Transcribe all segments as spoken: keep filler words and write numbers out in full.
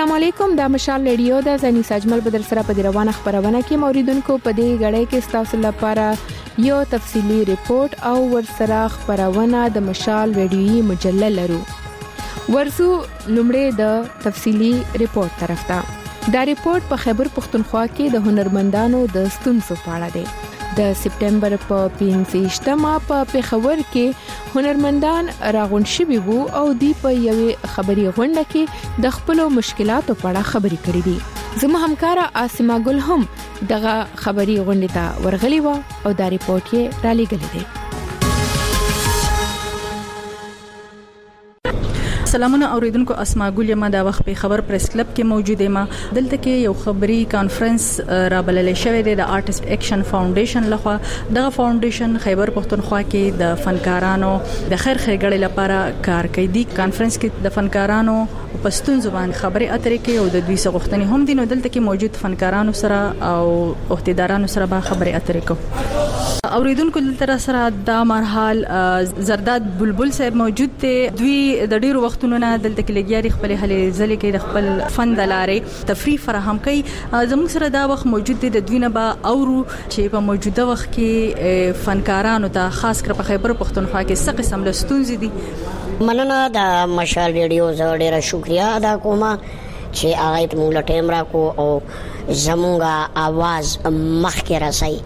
السلام علیکم، دا مشال ریډیو د زنی سجمل بدر سره په روانه خبرونه کې موریدونکو په دې غړې کې تاسو لپاره یو تفصیلی ریپورت او ورسره خبرونه د مشال ریډیوي مجله لرو. ورسو لومړی د تفصیلی ریپورت طرف ته. دا ریپورت په خیبر پختونخوا کې د هنرمندانو د ستونزو په اړه دی. د سپټمبر په پنځه په پېښور کې هنرمندان راغون شوي وو او دی په یوې خبري غونډه کې د خپل مشکلاتو په اړه خبري کړې دي. زموږ همکارا آسما ګل هم دغه خبري غونډه ته ورغلي و او دا ریپورت یې را لېږلی دی. سلامونه اوریدونکو، اسما ګل یم دا وخت په خبر پریس کلب کې موجود یم. دلته کې یو خبري کانفرنس را بللې شوې ده د آرټست اکشن فاونډیشن لخوا. دغه فاونډیشن خیبر پختونخوا کې د فنکارانو د خیر ښېګړې لپاره کار کوي. د کانفرنس کې د فنکارانو په ستونزو باندې خبرې اترې کوي او د دوی څخه غوښتنې هم دي. نو دلته کې موجود فنکارانو سره او عہدیدارانو سره به خبرې اترې کوو. اوریدونکو دلته سره دا مرحال زرداد بلبل صاحب موجود دي. دوی د ډیرو وختونو نه دلته کې لګیاري خپل هلې ځلې کې د خپل فن د لارې تفریح فراهم کوي. زموږ سره دا وخت موجود دي. د دوی نه به اورو چې په موجوده وخت کې فنکارانو ته خاص کر په خیبر پختونخوا کې څه قسم له ستونزې دي. مننه د مشال ریډیو زه ډیره شکریا ادا کوم چې هغه ته موږ ټیم راکو او زموږه आवाज مخکې راسي.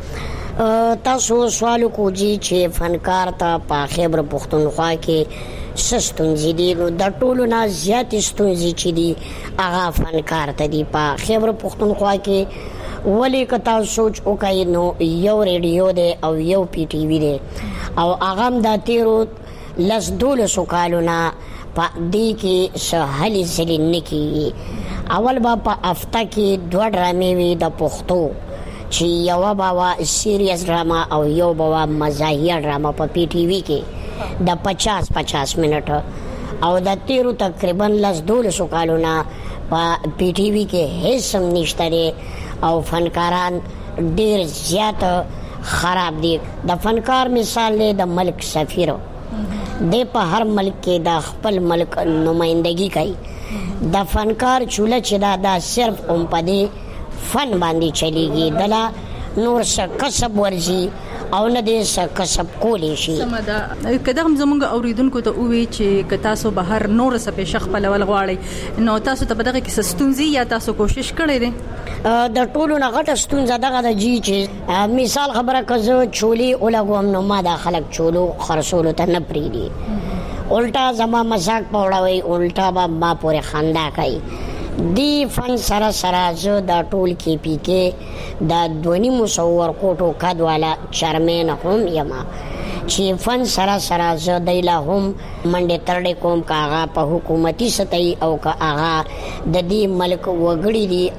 تاسو سوال کوجی چې فنکار ته په خیبر پختونخوا کې سستونزې دي. نو د ټولو نه زیات ستونزې چې دي هغه فنکار ته دي په خیبر پختونخوا کې. ولې که تاسو سوچ وکړئ نو یو ریډیو دی او یو پی ټی وی دی او هغه هم د تیرو لس دولسو کالو نه په دې کې څه هلې ځلې نه کېږي. اول به په هفته کې دوه ډرامې وي د پښتو چې یوه به وه سیریس ډراما او یو به وه مزاحیه ډراما په پی ټی وی کې د پچاس پچاس منټه. او د تیرو تقریبا لس دولسو کالو نه په پی ټی وی کې هیڅ هم نشته دی او فنکاران ډیر زیات خراب دي. د فنکار مثال دی د ملک سفیر دی. په هر ملک کې د خپل ملک نمائندگی کوي. د فنکار چوله چې دا دا صرف هم په دې فن باندې چلیږي. دلا نور څه کسب ورزي او نه دې څه کسب کولی شي. سمدا کله هم زمونږ اوریدونکو ته وی چې که تاسو بهر نور څه په شخ په لول غواړي نو تاسو ته بدغه کې ستونزې یا تاسو کوشش کړی دی. د ټولو نه غټه ستونزه دغه د جی چې مثال خبره کزو چولی اولګوم نو ما د خلک چولو خرصولو ته نه پریدي. الټا زما مزاق پوړوي، الټا با ما پورې خندا کوي. دی فن سره سره زه د ټول کې پی کې د دونی مصور کوټو کد والا چرمن هم یما چې فن سره سره زه دیلا هم منډه ترډه کوم کاغه په حکومتي سطحي او کا اغا د دې ملک وګړي دي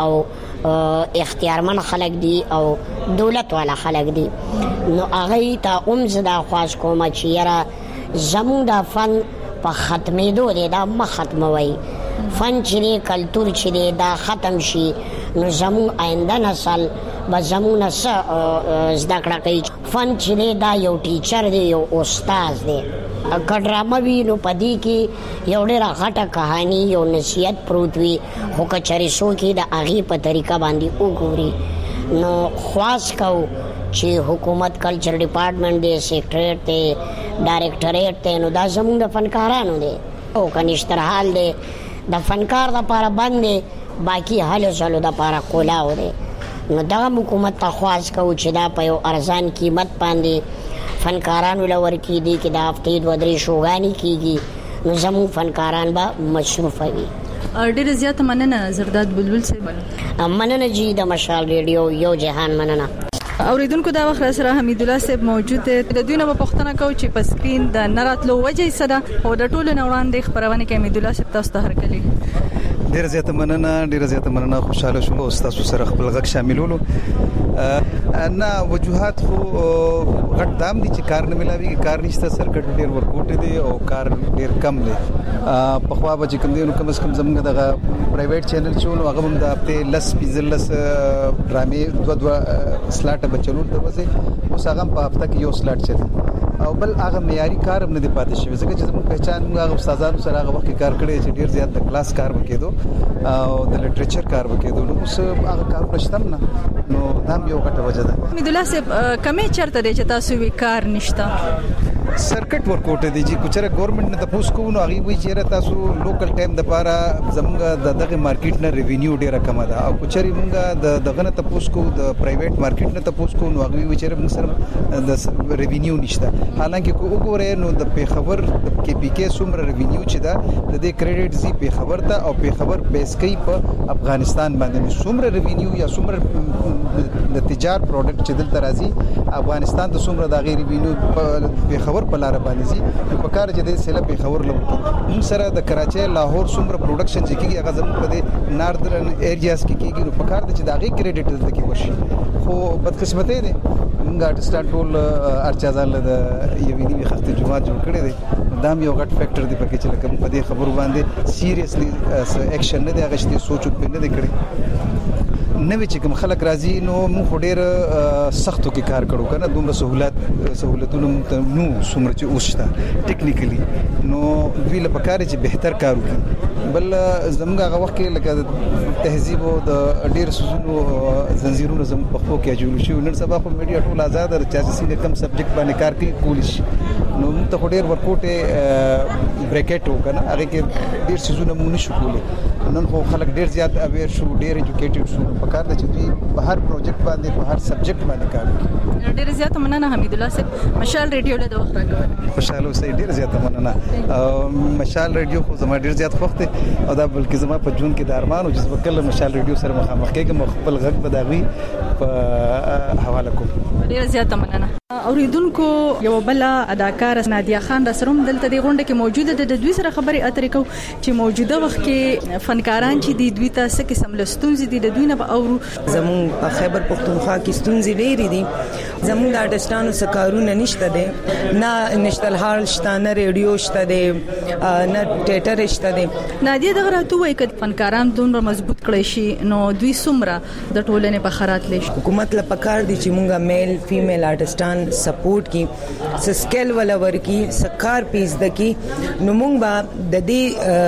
او اختیارمن خلک دي او دولت والا خلک دي. نو هغه ته هم زدا خواش کوم چې یاره زموږ د فن په ختمېدو دی دا مخ ختموي. فن چې کلتور چې دا ختم شي نو زموږ آینده نسل به زموږ نه څه زده کړه کوي. فن چې دا یو ټیچر دی، یو استاد دی. که ډرامه وي نو په دې کې یو ډېره غټه کهاني یو نصیحت پروت وي خو که چېرې څوک د هغې په طریقه باندې وګوري نو خواست کوو چې حکومت کلچر ډپارټمنټ دی، سیکریټریټ دی، ډایرکټریټ دی، نو دا زموږ د فنکارانو دی او که نشترحال دی د فنکار دپاره بند دی، باقي هلو ځلو دپاره کولاو دی. نو دغه حکومت ته خواست کوو چې دا په یو ارزان قیمت باندې فنکارانو له ورکړي. دي کې د هفتې دوه درې شوګانې کېږي نو زموږ فنکاران به مصروفه وي. ډېره زیاته مننه زرداد بلبل صاحب. مننه جی د مشال ریډیو یو جهان مننه. اوریدونکو دا وخت سره حمید الله صاحب موجود دی. د دوی نه په پښتنه کو چې په سکرین د نراتلو وجه صدا او د ټولو نه وړاندې خبرونه کې حمید الله صاحب تاسو ته هرکلی. ډیر زیاته مننه ډیر زیاته مننه خوشاله شوم او تاسو سره خپل غږ شاملولو. نه وجوهات خو غټ دام دي چې کار نه ملاوي، کار نشته، سرکټ ډیر ورکوټ دي او کار ډیر کم دی. په خوا به چې کوم دی نو کم از کم زموږ دغه پرایویټ چینل چې نو هغه هم د هفته لس پنځلس ډرامې دوه دوه سلاټ به چلول ته وځي. اوس هغه په هفته کې یو سلاټ چلی او بل هغه معیاري کار هم نه دی پاتې شوی ځکه چې زموږ پہچان موږ هغه استادانو سره هغه وخت کار کړی چې ډیر زیات د کلاس کار وکړو او د لټریچر کار وکړو نو اوس هغه کار پښتم نه نو دا یو غټه وجه ده. حمید الله صاحب کمې چرته دی چې تاسو وی کار نشته سرکټ ورکوټ دی چې کوچره ګورنمنت نه تاسو کو نو هغه وی چې تاسو لوکل ټایم د پاره زموږ د دغه مارکیټ نه ریوینیو ډیره کم ده او کوچري موږ د دغه نه تاسو کو د پرایویټ مارکیټ نه تاسو کو نو هغه وی چې موږ سره د ریوینیو نشته حالانکه کو وګوره نو د پیښور د کې پی کې څومره ریوینیو چې ده د دې کریډټ زی پیښور ته او پیښور بیس کوي په افغانستان باندې څومره ریوینیو یا څومره د تجارت پروډکټ چې دلته راځي افغانستان ته څومره د غیر ریوینیو پیښور په لار باندې زی په کار چې د سیله پیښور لور موږ سره د کراچۍ لاهور څومره پروډکشن چې کیږي هغه زموږ په ناردرن ایریاز کې کیږي نو په کار چې د غیر کریډټ دلته کې ورشي خو بدقسمتۍ ده موږ آرټسټان ټول ارچازال د یوې نیمه خسته جمعه جوړ کړی دی دا یو غټ فیکٹر دی پکې چې لکه په دې خبرو باندې سیریسلی اکشن نه دی غشتي سوچ په نه دی کړی نوې چې کوم خلک راځي نو موږ ډېر سختو کې کار کړو کنه دومره سہولت سہولتونو نو څومره چې اوسته ټیکنیکلی نو دوی له پکاره چې بهتر کار وکړي بل زموږ هغه وخت کې لکه تهذیب او د ډېر سوزونو زنجیرونو زموږ په خو کې جوړ شي نن سبا په میډیا ټول آزاد او چې سینه کم سبجیکټ باندې کار کوي کولیش نو موږ ته ډېر ورکوټه بریکټ وکنه هغه کې ډېر سوزونه موږ نشو کولای نن خو خلک ډېر زیات اویر شو ډېر ایجوکیټډ شو په کار د چې دوی په هر پروجیکټ باندې په هر سبجیکټ باندې کار کوي. ډېر زیات مننه حمید الله صاحب مشال ریډیو له وخت راغلی خوشاله اوسئ ډېر زیات مننه مشال ریډیو خو زما ډېر زیات خوښ دی او دا بلکې زما په جون کې د ارمانو چې وکړل مشال ریډیو سره مخامخ کېږم خپل غږ بداوي په حواله کوم. ډېر زیات مننه. اوریدونکو یو بل اداکار نادیه خان را سره دلته د غونډه کې موجوده ده د دوی سره خبرې اترې کو چې موجوده وخت کې فنکاران چې د دوی ته څه قسم لستونزې دي د دوی نه اورو زمون په خیبر پختونخوا کې ستونزې ډېرې دي زمون د آرټسټانو سکارونه نشته دي نه نشتل حال شته نه ریډیو شته دي نه ټیټر شته دي. نادیه دغه راته وایي چې فنکاران دومره مضبوط کړي شي نو دوی څومره د ټولنې په خرات لشي حکومت له پکار دي چې مونږه میل فیمیل آرټسټان سپورټ کی سکل ولا ورکی سکار پیس دکی نو مونږ با د دې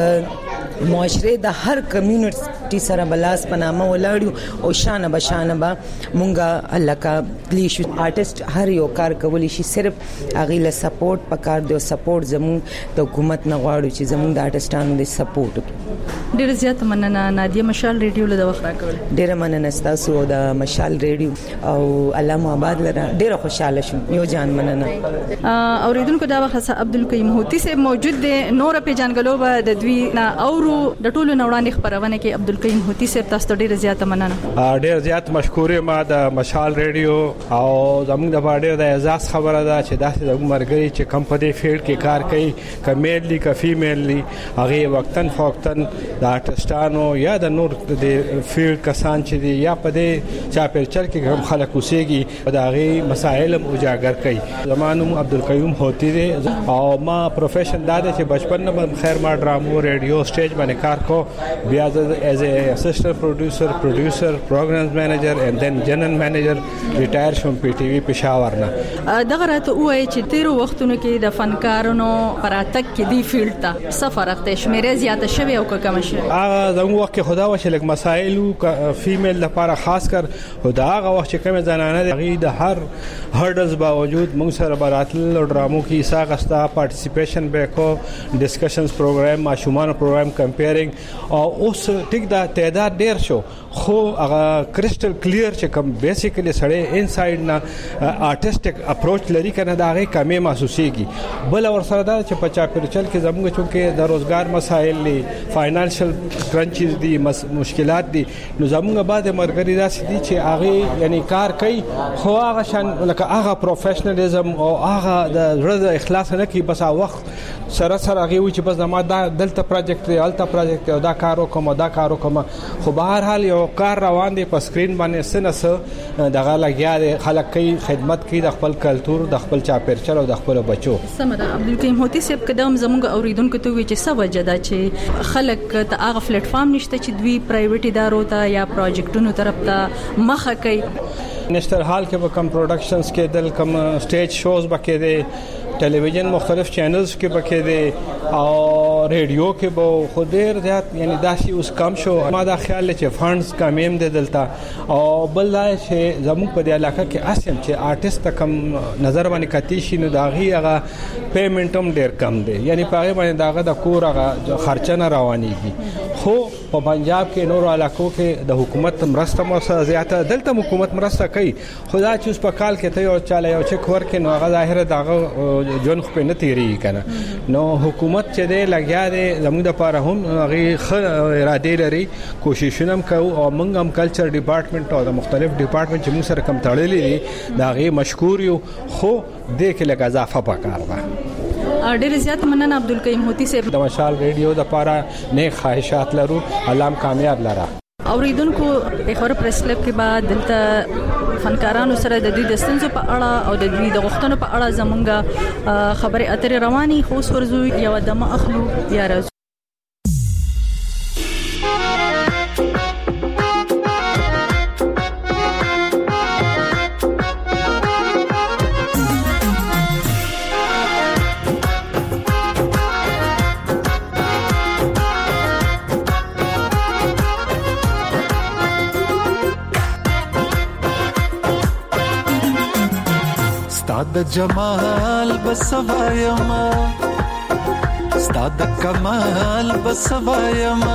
معاشره د هر کمیونټي سره بلاس پنامه ولاړو او شانه بشانه با مونږه الله کا پلیش آرټست هر یو کار کولی شي صرف اغه له سپورټ پکار دی سپورټ زمون د حکومت نه غواړو چې زمون د آرټستانو د سپورټ. ډیر زیات مننه نادیه مشال ریډیو له وخت راکول. ډیر مننه تاسو د مشال ریډیو او علامه آباد لره ډیر خوشاله شوم یو جان مننه. اوریدونکو دا وخت عبدالقیوم هوتی صاحب موجود دی نور په جانګلو به د دوی نه اورو د ټولو نوړاندې خبرونه کې عبدالقیوم هوتی صاحب تاسو ډیر زیات مننه. ډیر زیات مشکور ما د مشال ریډیو او زموږ د باندې د اعزاز خبره ده چې داسې د مرګري چې کم په دې فیلډ کې کار کوي کمیل لی کفي میل لی هغه وقتن فوقتن د آرټسټانو یا د نور د فیلډ کسان چې دی یا په دې چاپیرچل کې هم خلک اوسېږي د هغه مسائل اجاگر کوي. زمانو عبدالقیوم هوتی دی او ما پروفیشن دا دی چې بچپن نه خیر ما ډرامو ریډیو سټیج باندې کار کو بیا ایز ا اسسټنټ پروډوسر پروډوسر پروګرامز منیجر اینڈ دین جنرل منیجر ریټایر شوم پی ټي وی پېښور نه. دغه راته وایي چې تیرو وختونو کې د فنکارانو پراتک کې دی فیلډ ته سفر اخته شمیره زیاته شوی او کم شوی هغه زموږ وخت کې خدا وشي لکه مسائل فیمیل لپاره خاص کر خدا هغه وخت چې کوم زنانه دغه د هر هرډلز باوجود موږ سره براتل ډرامو کې ساغستا پارټیسیپیشن به کو ډسکشنز پروګرام ماشومان پروګرام کمپیرینګ او اوس ټیک دا تعداد ډیر شو خو هغه کرسټل کلیر چې کوم بیسیکلی سړی انساید نه آرټسټیک اپروچ لري کنه دا هغه کمې محسوسيږي. بل اور سره دا چې په چاپیرچل کې زموږ چونکې د روزګار مسایل دي فاینانشل کرنچز دي مشکلات دي نو زموږ بعد مرګري داسې دي چې هغه یعنی کار کوي خو هغه شان لکه هغه پروفیشنالیزم او هغه د زړه اخلاص نه کوي بس هغه وخت سره سره هغه وي چې بس ما دا دلته پروجیکټ دی الته پروجیکټ او دا کار وکم دا کار وکم خو بهر حال یو کار روان دی په سکرین باندې سنس دغه لګیا دی خلک کوي خدمت کوي د خپل کلچر د خپل چاپیرچل او د خپل بچو. سمه ده عبدالقیوم هوتی صاحب قدم زموږ اوریدونکو ته وی چې څه وجه ده چې خلک ته هغه پلیټ فارم نشته چې دوی پرایویټ ادارو ته یا پروجیکټونو طرف ته مخه کوي. نشتر حال کې به کم پروډکشنز کې دل کم سټیج شوز بکې دي ټلویزیون مختلف چینلز کې بکې دي او ریډیو کې به خو ډیر زیات یعنی داسي اوس کم شو ما دا خیال چې فندز کمیم دي دلته او بل دا چې زموږ په دې علاقه کې اسیم چې آرټیست کم نظر باندې کتی شي نو داغي هغه پیمنټ هم ډیر کم دی یعنی په هغه باندې داغه د کور هغه خرچه نه روانيږي خو په پنجاب کې نور علاقو کې د حکومت مرسته مو زیاته دلته حکومت مرسته کوي خدا چې اوس په کال کې ته یو چاله یو چک ورکې نو هغه ظاهر داغه جون خو نه تیری کنه نو حکومت چې دی لګیا دی زموږ د لپاره هم هغه خ اراده لري کوششونه هم کوي او موږ هم کلچر ډپارټمنټ او د مختلف ډپارټمنټ چې موږ سره کم تړلې دي دا غي مشکور یو خو د کې لګا اضافه پکار ده ډېر زیات مننه عبدالقیوم هوتی صاحب د مشال ریډیو د لپاره نه خواهشات لرو الله کامیاب لره اوریدونکو پیښور پریس کلب کې بعد دلته فنکارانو سره د دوی د ستونزو په اړه او د دوی د غوښتنو په اړه زمونږه خبرې اترې رواني خو ورزو یو دمه اخلو یا راځو د جمال بسوایما ستاد کمال بسوایما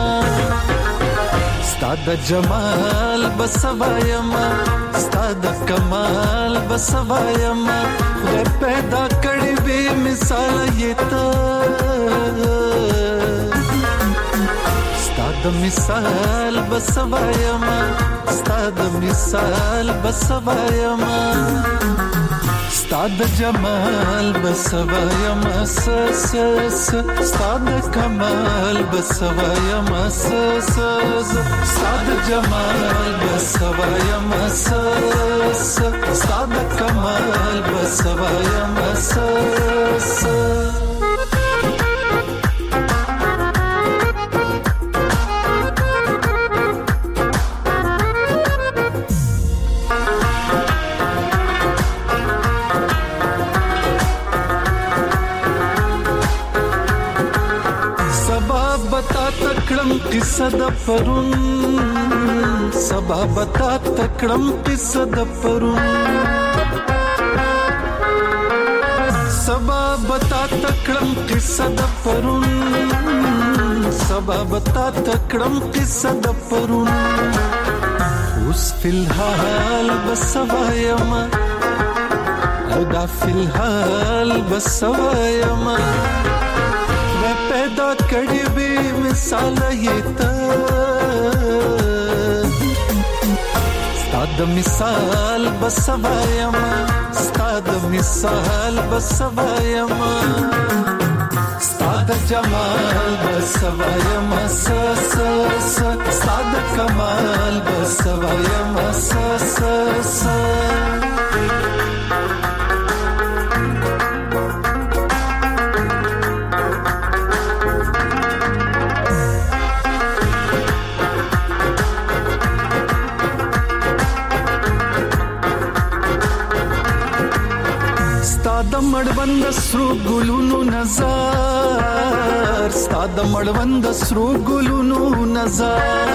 ستاد جمال بسوایما ستاد کمال بسوایما خدای پیدا کړی به مثال یتا ستاد مثال بسوایما ستاد مثال بسوایما ستاد جمال بسوایم اس اس ستاد کمال بسوایم اس اس ستاد جمال بسوایم اس اس ستاد کمال بسوایم اس اس قصه د پرون سبا بتا تکړم قصه د پرون سبا بتا تکړم قصه د پرون سبا بتا تکړم قصه د پرون اوس فلحال بسوایم او دا فلحال بسوایم پیدا کړي به مثال یتا ستاد مثال بسوایم ستاد مثال بسوایم ستاد جمال بسوایم اس اس ستاد کمال بسوایم اس اس مړوند سرو ګلونو نظر ستاد مړوند سرو ګلونو نظر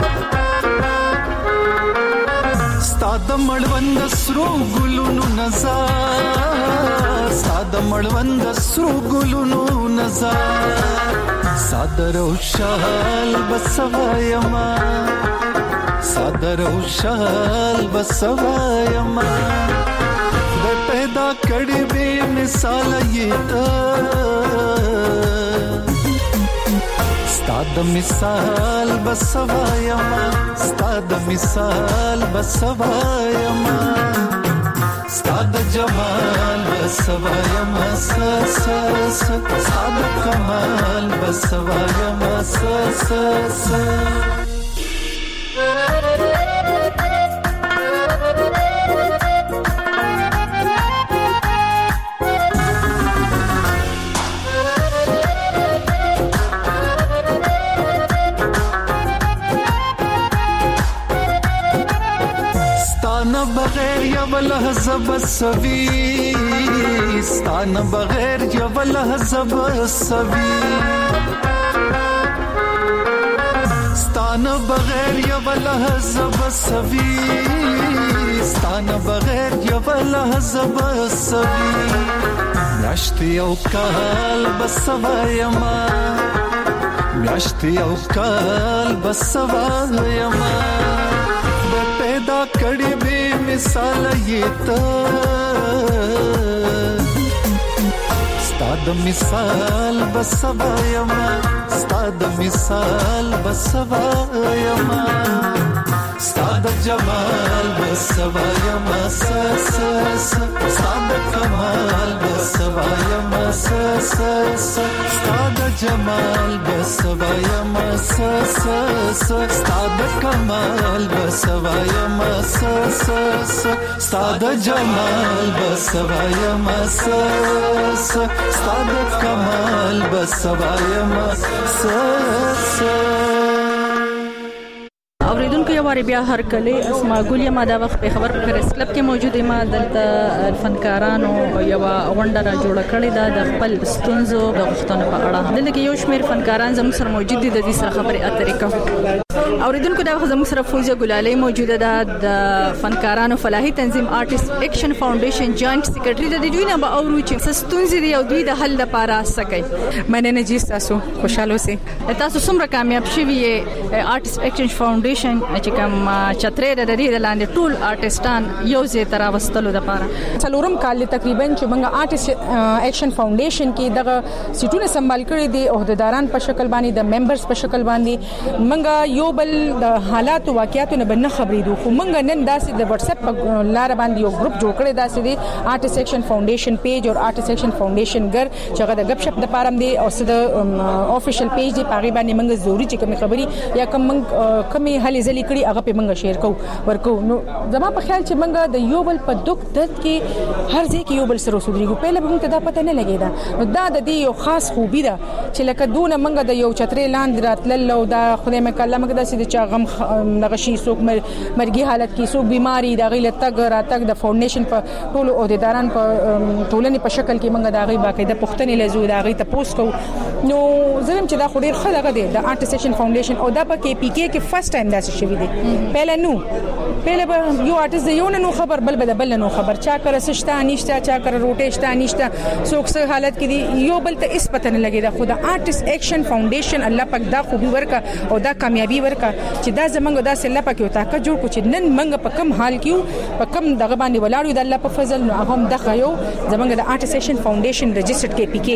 ستاد مړوند سرو ګلونو نظر ستاد مړوند سرو ګلونو نظر صادر او شال بسوایما صادر او شال بسوایما پیدا کړي به مثال یتا ستاد مثال بسوایما ستاد مثال بسوایما ستاد جمال بسوایما س س ستاد کمال بسوایما س س س ستانه بغیر یو لحظه بسوي ستانه بغیر یو لحظه بسوي ستانه بغیر یو لحظه بسوي ستانه بغیر یو لحظه بسوي میاشتې او کال بسوایما میاشتې او کال بسوایما د پیدا کړي به مثال یې ته ستاد مثال بسوایما ستاد مثال بسوایما ستاد جمال بسوایما س س س ستاد کمال بسوایما س س س ستاد جمال بسوایما س س س ستاد کمال بسوایما س س س ستاد جمال بسوایما س س ستاد کمال بسوایما س س اوریدونکو یو واری بیا هر کله اسماء ګل یم دا وخت په خبر پریس کلب کې موجود یم دلته فنکارانو یو غونډه را جوړه کړې ده د خپل ستونزو د غوښتنو په اړه دلته کې یو شمېر فنکاران زموږ سره موجود دي د دې سره خبرې اترې کوي اوریدونکو دا وخت زموږ سره فوزیه ګلالۍ موجوده ده د فنکارانو فلاحي تنظیم آرټیست ایکشن فاونډیشن جاینټ سیکریټري د دې نه به اورو چې ستونزې دی او دوی د حل لپاره سکي مننه جی تاسو خوشاله اوسئ تاسو څومره کامیاب شوي آرټیست ایکشن فاونډیشن چې کوم چترې د دې لاندې ټول آرټیستان یو ځای تر واستلو لپاره څلورم کال تقریبا چې موږ آرټیست ایکشن فاونډیشن کې دغه سیټونه سمبال کړي دي عہدیداران په شکل باندې د ممبرز په شکل باندې موږ یو بل د حالات او واقعیاتو نه بنه خبرېدو خو موږ نن داسې د واتس اپ لار باندې یو ګروپ جوړ کړی داسې دی آرټیست ایکشن فاونډیشن پیج او آرټیست ایکشن فاونډیشن ګر چې هغه د غب شپ د پارم دی او د افیشل پیج دی پاغي باندې موږ ضروري چې کوم خبري یا کوم کمی هلي ځلې کړي هغه په موږ شیر کو ورکو نو زما په خیال چې موږ د یو بل په دک درد کې هر ځای کې یو بل سره وسودريږو په لږ موږ ته دا پته نه لګیدا نو دا د دې یو خاص خوبي ده چې لکه دونه موږ د یو چترې لاندې راتلل او دا خدای مې کله موږ د سې چا غم نغشي سوق مرګي حالت کې سوق بيماري دا غي لتګ راتګ د فاونډیشن په ټول عہدیداران په ټولنې په شکل کې موږ دا غي باقاعده پښتني لزو دا غي ته پوسټ کو نو زرم چې دا خو ډیر خلګه دي د آرټیست ایکشن فاونډیشن او دا په کې پی کې کې فرست ټایم دا شوی دی پهله نو پهله به یو آرټیست یو نو خبر بل بل بل نو خبر چا کر سشتا نشتا چا کر روټیشتا نشتا سوق سه حالت کې دی یو بل ته اس پته نه لګي دا خو د آرټیست ایکشن فاونډیشن الله پاک دا خوبي ورکا او دا کامیابی ورکا چې دا زمونږ دا سله پکې او طاقت جوړ کو چې نن منګ په کم حال کې په کم دغه باندې ولاړو د الله په فضل نو هم دغه یو زمونږ د آرټیست ایکشن فاونډیشن رجسټرډ کې پی کې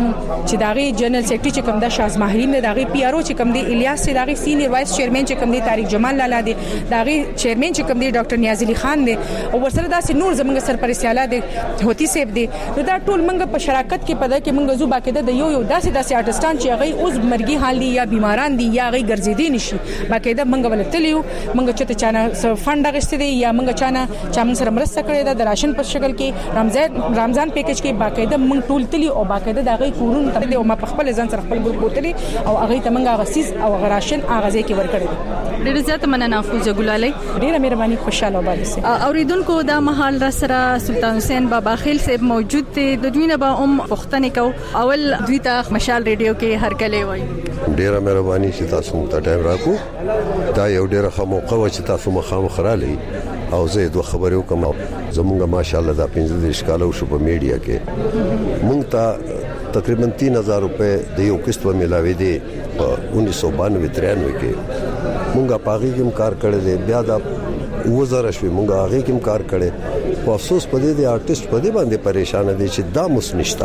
چې داغي جنرال سیکریټری چې کوم د شاز ماهرین داغي پی ار او چې کوم دی الیاس چې داغي سینیئر وایس چیرمن چې کوم دی طارق جمال لالا دی داغي چیرمن چې کوم دی ډاکټر نیاز علي خان دی او ورسره داسې نور زمونږ سرپرستیاله دی هوتی سیب دی نو دا ټول منګ په شراکت کې پد کې منګ زو باقاعده د یو یو داسې داسې آرټستان چې هغه اوس مرګي حال دي یا بیماران دي یا هغه ګرځېدي نشي باقاعده منګ ولتلیو منګ چته چانه فند غشته دي یا منګ چانه چا موږ سره مرسته کړې ده د راشن په شکل کې رمضان رمضان پیکج کې باقاعده منګ ټول تلی او باقاعده د هغه کورون ته او ما په خپل ځان سره خپل ګروپ بوتلی او هغه ته منګ غسیس او راشن هغه ځای کې ورکړل ډیر زیات مننه فوزیه ګلالۍ ډیره مهرباني خوشاله وباسي اوریدونکو دا مهال را سره سلطان حسین بابا خیل صاحب موجود دي د دوی نه به هم پښتنې کو اول دوی ته مشال ریډیو کې هر کله وای ډیره مهرباني چې تاسو ته ټایم راکو دا یو ډیره ښه موقع و چې تاسو مخامخ رالی او زه دوه خبرې وکم زمونږه ماشاءالله دا پنځه اشکال شو په میډیا کې مونږ ته تقریبا تین هزار روپے د یو قسط په ملاوي دي په انیس سو بانوے ترانوے کې مونږه پاغي کې کار کړل دي بیا دا وزاره شوي مونږه هغه کې کار کړل او افسوس پدې دي آرټیست پدې باندې پریشان دي چې دا مس نشتا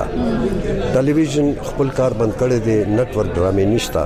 ټلویزیون خپل کار بند کړی دي نتورک ډرامې نشتا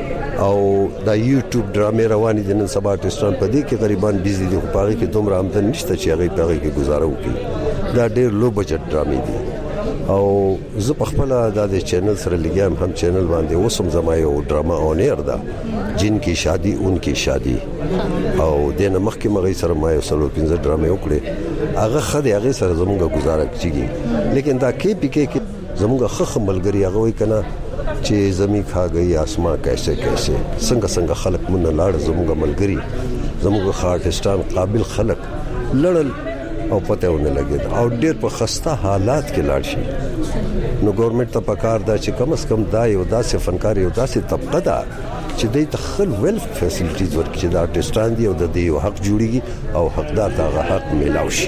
او دا یوټیوب ډرامې روانې دي نن سبا آرټیستان پدې کې غریبان بيزي دي خو پاغي کې دومره آمدن نشته چې هغه پاغي کې گزاره وکړي دا ډېر لو بجټ ډرامې دي او زه په خپل د چینل سره لګیام هم چینل باندې اوسم زما یو ډراما اونیر ده جن کی شادي ان کی شادي او دنه مخکې مغې سره ما یو سلو پنځه ډرامې وکړې هغه خدای هغه سره زموږه گزاره کیږي لیکن دا کې پی کې زموږه خخ ملګری هغه وای کنه چې زمي کھا گئی اسمان کیسے کیسے څنګه څنګه خلق مون لاړ زموږه ملګری زموږه آرټستان قابل خلق لړل او پته ونه لګید او ډېر په خسته حالات کې لاړ شي. نو ګورنمنت ته پکار دا چې کم از کم دا یو داسې فنکار یو داسې طبقه ده چې دوی ته خپل ویلف فیسیلیټیز ورکړي چې دا آرټسټان دي او د دې یو حق جوړیږي او حقدار ته حق میلاو شي.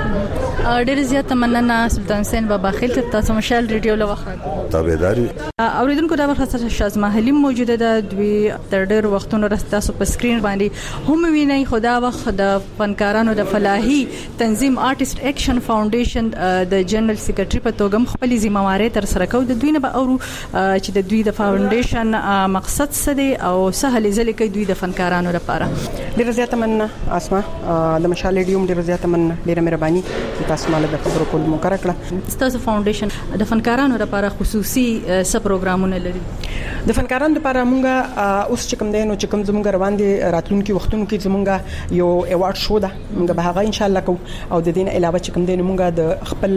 ډېر زیات مننه سلطان حسین بابا خیل ته تاسو مشال ریډیو له وخت تابعداري اوریدونکو دا وخت شازما حلیم موجوده ده دوی تر ډېر وختونو راست تاسو په سکرین باندې هم وینئ. خدا وخت د فنکارانو د فلاحي تنظیم آرټست اکشن فاونډیشن د جنرال سیکریټری په توګه خپل ذمہواری تر سره کوي. د دوی نه به اورو چې د دوی د فاونډیشن مقصد څه دی او څه هلې ځلې کوي دوی د فنکارانو لپاره. ډېر زیات مننه اسما د مشال ریډیو ډېر زیات مننه ډېر مهرباني تاسو مال د خبرو کول مو کار کړه. تاسو فاونډیشن د فنکارانو لپاره خصوصي څه پروګرامونه لري؟ د فنکارانو لپاره مونږه اوس چې کوم دی نو چې کوم زمونږ روان دي راتلونکي وختونو کې زمونږ یو ایوارډ شو ده مونږ به هغه ان شاء الله کوو او د دین علاوه چې کوم دی نو مونږه د خپل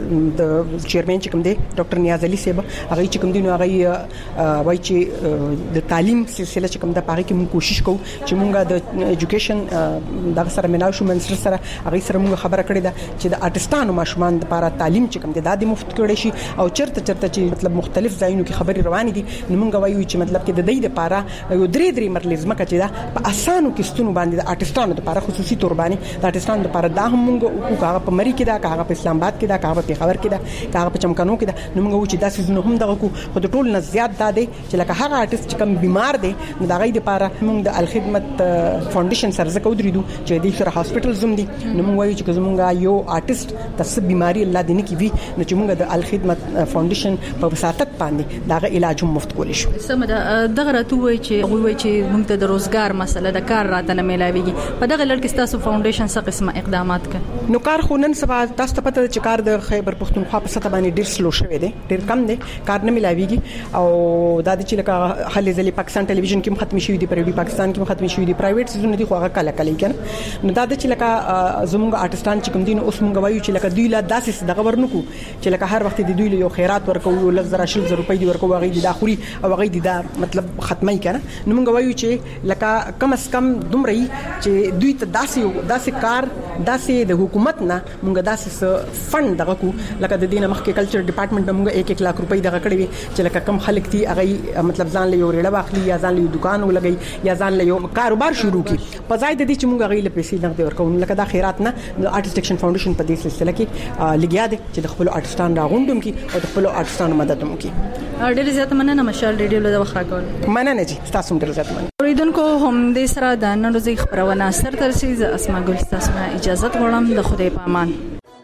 د چیرمن چې کوم دی ډاکټر نیاز علي صاحب هغه چې کوم دی نو هغه وایي چې د تعلیم سلسله چې کوم د پاره کې مونږ کوشش کوو چې مونږه د ایجوکیشن د سره ملاو شو منسر سره هغه سره مونږ خبره کړې ده چې د آرټستانو ماشومان لپاره تعلیم چې کوم دی د مفت کړي شي او چرته چرته چې مطلب مختلف ځایونو کې خبري روان دي نو مونږ وایو چې مطلب کې د دې لپاره یو درې درې مرلې زمکه چې دا په اسانو کیستونو باندې د آرټستانو لپاره خصوصي تور باندې د آرټستانو لپاره دا هم مونږ او هغه په مری کې دا هغه په اسلام آباد کې دا هغه په پیښور کې دا هغه په چمکانو کې دا نو مونږ و چې دا سيزونه هم دغه کو خو د ټول نه زیات دا دی چې لکه هغه آرټست چې کوم بیمار دی نو دا غي لپاره مونږ د الخدمت فاونډیشن سره زکو درېدو چې د سره هاسپټل زوم دي نو مونږ وایو چې زمونږ یو آرټست تاسو بیماری الله دې نه کوي نو چې مونږ د الخدمت فاونډیشن په وساتت باندې دا علاج هم مفت کولی شو. سم دا دغه راته وای چې هغه وای چې موږ ته د روزګار مسله د کار راته نه ملاويږي په دغه لړ کې تاسو فاونډیشن څه قسمه اقدامات کوي؟ نو کار خو نن سبا تاسو ته پته چې کار د خیبر پختونخوا په سطح باندې ډیر سلو شوی دی ډیر کم دی کار نه ملاويږي او دا د چې لکه حل ځلې پاکستان ټلویزیون کې ختم شوی دی پر ریډیو پاکستان کې ختم شوی دی پرایویټ سيزونه دي خو هغه کله کله کېن نو دا د چې لکه زموږ آرټستان چې کوم دین اوس موږ وایو چې لکه دوی لا داسې دغه ورنکو چې لکه هر وخت د دوی له یو خیرات ورکو یو لږ شل زره روپۍ دی ورکو هغه د داخلي او هغه د مطلب ختمي کنه نو موږ وایو چې لکه کم اس کم دومره چې دوی ته داسې داسې کار داسې د حکومت نه موږ داسې فند دغه کو لکه د دینه مخکې کلچر ډپارټمنټ موږ یک یک لک روپۍ دغه کړی چې لکه کم خلک دي هغه مطلب ځان له یو ریړه واخلي یا ځان له دکان ولګي یا ځان له یو کاروبار شروع کړي په ځای د دې چې موږ هغه له پیسې نه ورکو لکه دا خیرات نه د آرټست اکشن فاونډیشن په دې سلسله کې لګیا دي چې د خپل آرټستان راغونډم کی او د خپل آرټستانو مدد هم کی. ډېر زیات مننه مشال ریډیو له وخت راکول مننه جی تاسو ډېر زیات مننه. اوریدونکو هم دې سره د نن ورځې خبرونه سر ترسي ز اسما ګل تاسو نه اجازه غواړم د خدای په امان.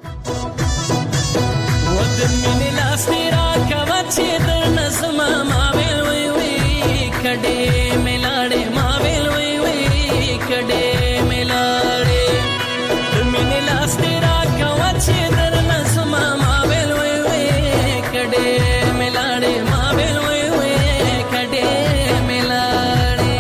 ودن من لاسترا کوچې در نسما ما ویل وی وی کډې ملاړې ما ویل وی وی کډې ملاړې من لاسترا کوچې در نسما ما ویل وی وی کډې ملاړې ما ویل وی وی کډې ملاړې.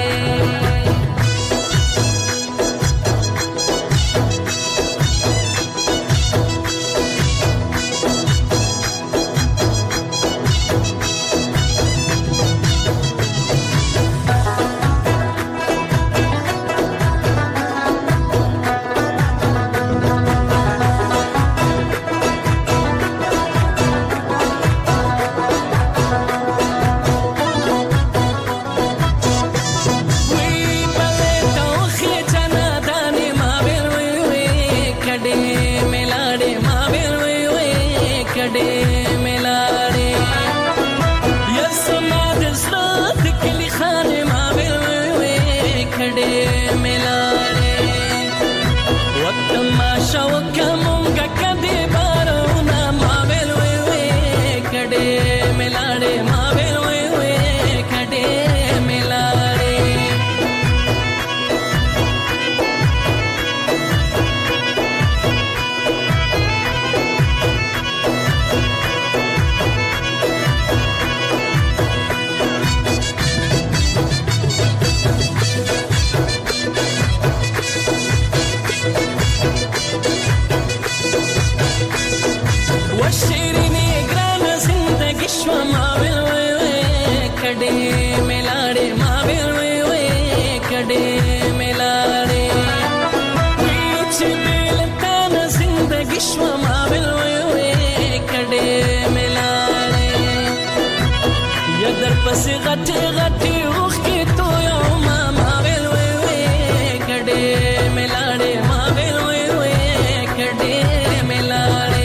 شو ما بل وی وی کډې ملاړې یا در پسې غټي غټي وخ کې تو یو ما ما بل وی وی کډې ملاړې ما بل وی وی کډې ملاړې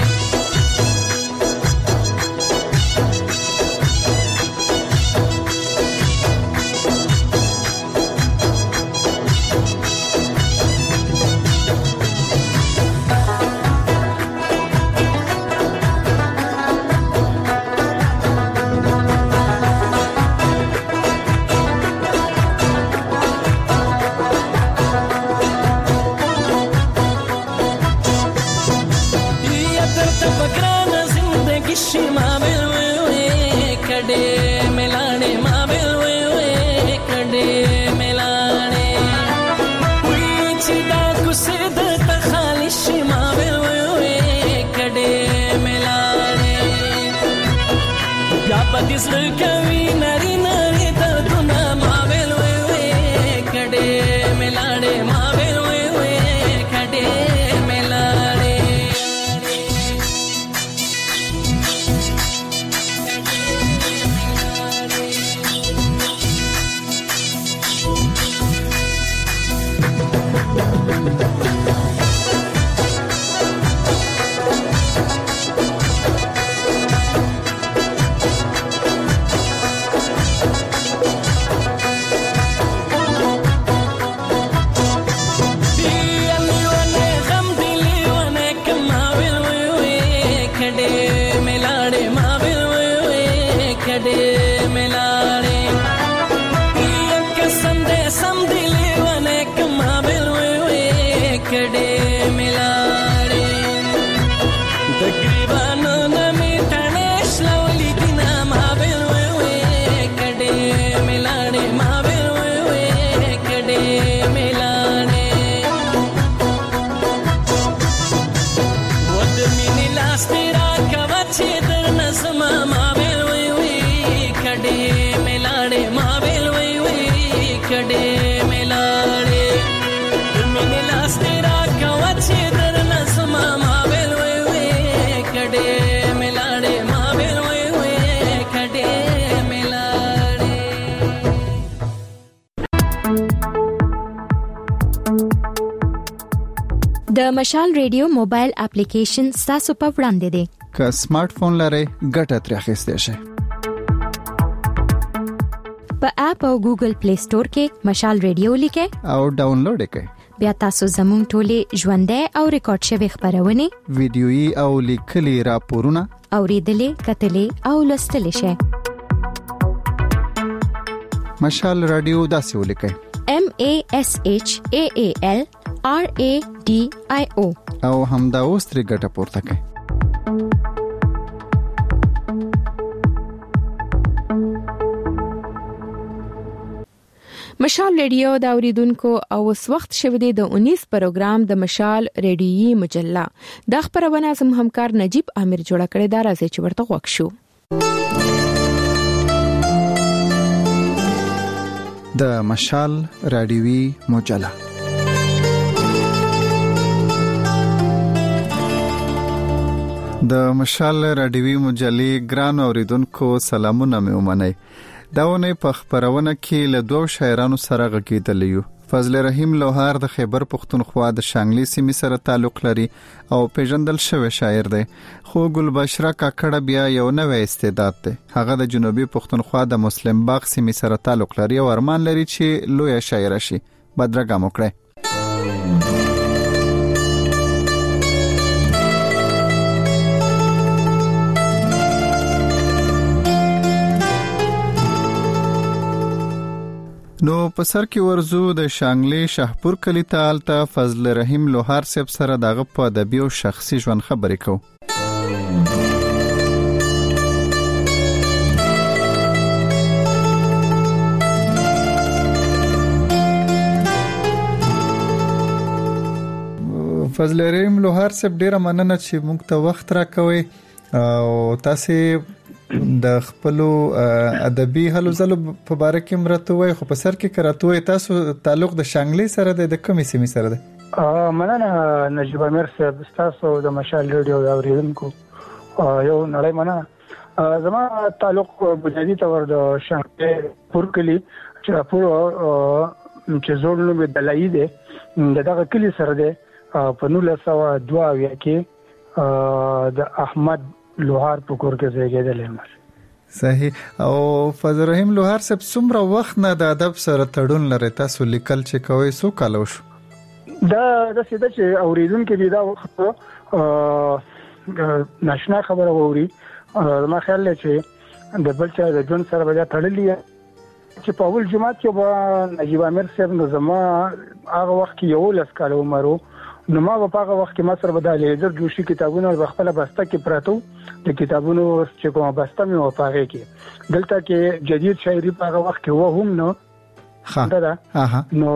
بدیس کوي نری نری دردونه ما ویل وی وی کډې ملاړې ما ویل وی وی کډې ملاړې د مشال ریډیو موبایل اپلیکیشن تاسو په وړاندې دی که سمارټ فون لرئ ګټه ترې اخیستئ شئ په اپ او ګوګل پلی سٹور کې مشال ریډیو لیکئ او ډاونلوډ کړئ بیا تاسو زموږ ټولې ژوندۍ او ریکارډ شوی خبرونه ویډیويي او لیکلي راپورونه اوریدلې کتلې او لوستلې شئ مشال رادیو داسې ولیکئ M A S H A A L R A D I O او همدا اوس ترې ګټه پورته کړئ مشال ریډیو د اوریدونکو او اس وخت شوه دی د انیس پروګرام د مشال ریډیوي مجله د خبرونه زم همکار نجیب امیر جوړ کړی دا راځي چې ورته وښ شو د مشال ریډیوي مجله د مشال ریډیوي مجلې ګران اوریدونکو سلامونه مې ومنئ داونه په خبرونه کې له دوه شاعرانو سره غږیدل یو فضل رحیم لوهار د خیبر پختونخوا د شانګلي سیمې سره تعلق لري او پیژندل شوی شاعر دی خو ګلبشره کاکړه بیا یو نوې استعداد دی هغه د جنوبي پختونخوا د مسلم باغ سیمې سره تعلق لري او ارمان لري چې لوی شاعر شي بدرګه موکړي نو په سر کې ورزو د شانګلي شاهپور کلی تال ته فضل رحیم لوهار صاحب سره دغه په ادبي او شخصي ژوند خبرې کوو فضل رحیم لوهار صاحب ډیره مننه چې موږ ته وخت راکوي او تاسو د خپل ادبي هلو زلو په اړه کې مرته وای خو په سر کې کراتوي تاسو تعلق د شانګلي سره د کومې سیمې سره ده مننه نجیب امیر صاحب تاسو د مشال ریډیو د اوریدونکو یو نړۍ مننه. زما تعلق بنیادی تور د شانګې پور کلی چې پور چې زوړ نو د لای دی دغه کلی سره دی په نولس سوه دوه اویا کې د احمد لوهار په کور کې زیږیدل. صحیح. او فضل رحیم لوهار صاحب څومره وخت نه د ادب سره تړون لري تاسو لیکل چې کوي سو کالو شو؟ دا د سیده چې اوریدونکو دی دا وخت ناشنا خبره ووري ما خیال لري چې د بل چا د جون سره بیا تړلې چې په اول جمعه کې به نجیب امیر صاحب نو زما هغه وخت کې یو لس کال عمر نو ما په هغه وخت کې ما سره بداله در جوشي کتابونه په خپل بسته کې پراته د کتابونو چې کومه بسته مې و پاره کې دلته کې جدید شاعري په هغه وخت کې و هم نو ها ها نو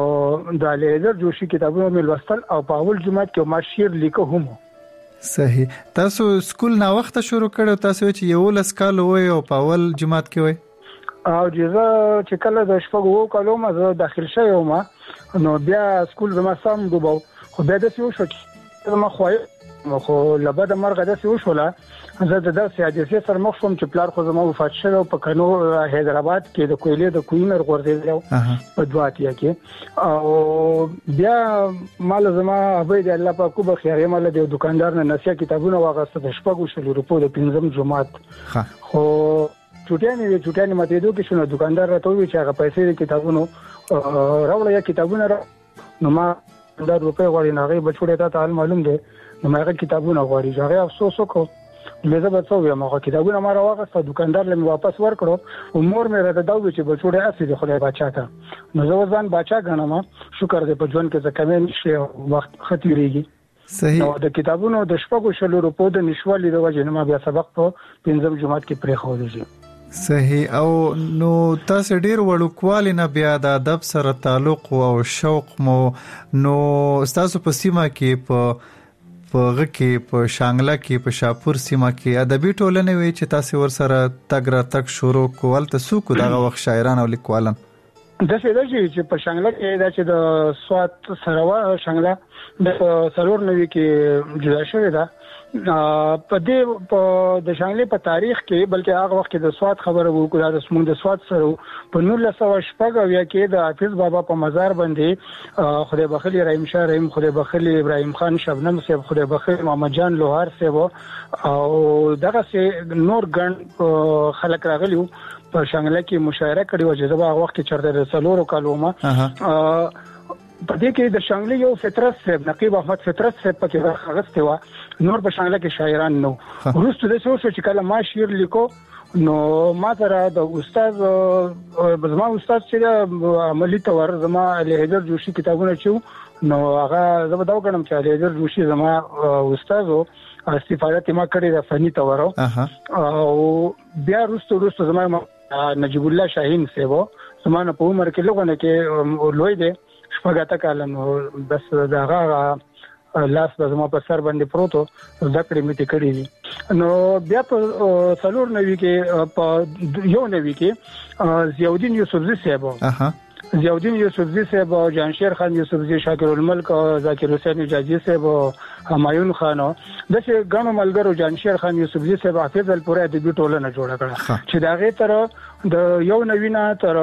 د لیزر جوشي کتابونه مې لوستل او په اول جمعه کې ما شعر لیکو هم. صحیح. تاسو سکول نا وخت شروع کړو تاسو چې یو لس کال وای او په اول جمعه کې وای او جزا چې کله د شپږو کالو ما زه داخل شوم نو بیا سکول زما سم دوبو خو بیا د څه وشو چې ما خوای خو لبد مرغه د څه وشوله زه د درس حادثه سره مخ شوم چې پلار خو زما وفات شوی په کنو حیدرآباد کې د کویلې د کوینر غورځېدل په دواتیا کې او بیا مال زما ابي د الله پاک په خیر مال د دکاندار نه نسیا کتابونه واغسته د شپږو شلو روپو د پنځم جمعات خو چټیانې وی چټیانې ماته دوه کې شنو دکاندار راته وی چې هغه پیسې د کتابونو راوړل یا کتابونه را نو ما د روپې غوړي نه غي بچوړې ته تعال معلوم دي نو ما هغه کتابونه غوړي هغه افسوس وکړ مې زه به څو یم هغه کتابونه ما راوغسته دکاندار له واپس ورکړو او مور مې راته دا وی چې بچوړې اسی د خدای بچا ته نو زه ځان بچا غنم شکر دې په ژوند کې ځکه مې نشي وخت ختیریږي. صحیح. نو د کتابونو د شپږو شلو روپو د نشوالي د وجه نه ما بیا سبق په پنځم جمعات کې پرې خو دي. صحیح. او نو تاسو ډیر وړوکوالي نه بیا د ادب سره تعلق او شوق مو نو تاسو په سیمه کې په په غکه په شانګلا کې په شاپور سیمه کې ادبي ټولنه وی چې تاسو ور سره تګ را تک شروع کول تاسو کو دغه وخت شاعران او لیکوالان د څه د چې په شانګلا کې دا چې د سوات سروا شانګلا د سرور نوي کې جدا شوی دا په دې په د شانګلې په تاریخ کې بلکې هغه وخت کې د سواد خبره وکړه د سمون د سواد سره په نولس سوه شپږ اویا کې د حافظ بابا په مزار باندې خدای بخلی رحیم شاه رحیم خدای بخلی ابراهیم خان شبنم صاحب خدای بخلی محمد جان لوهار صاحب او دغه سه نور ګڼ خلک راغلیو په شانګلې کې مشاعره کړې و چې د هغه وخت کې چرته رسولو کالومه په دې کې د شانګلې یو فطرت صاحب نقیب احمد فطرت صاحب پکې برخه غوښته و نور په شانګلې کې شاعران نو ورسته د څه چې کله ما شعر لیکو نو ما سره د استاد زما استاد چې عملی تور زما لهجر جوشي کتابونه چې نو هغه زما دا وګڼم چې لهجر جوشي زما استاد او استفاده ما کړې د فني تور او بیا ورسته ورسته زما نجیب الله شاهین صاحب زمانه په عمر کې لغونه کې لوی دی شپږاته کال نو بس داغه لاس د زما په سر باندې پروتو ذکر می ته کړی دي نو بیا په څلور نوي کې په یو نوي کې ضیاءالدین یوسفزی صاحب اها ضیاءالدین یوسفزی صاحب او جانشیر خان یوسفزی شاکر الملک او ذاکر حسین جاجی صاحب همایون خان د څه غنو ملګرو جانشیر خان یوسفزی صاحب حافظ الپورا ادبي ټولنه جوړه کړه چې داغه تر د یو نوینا تر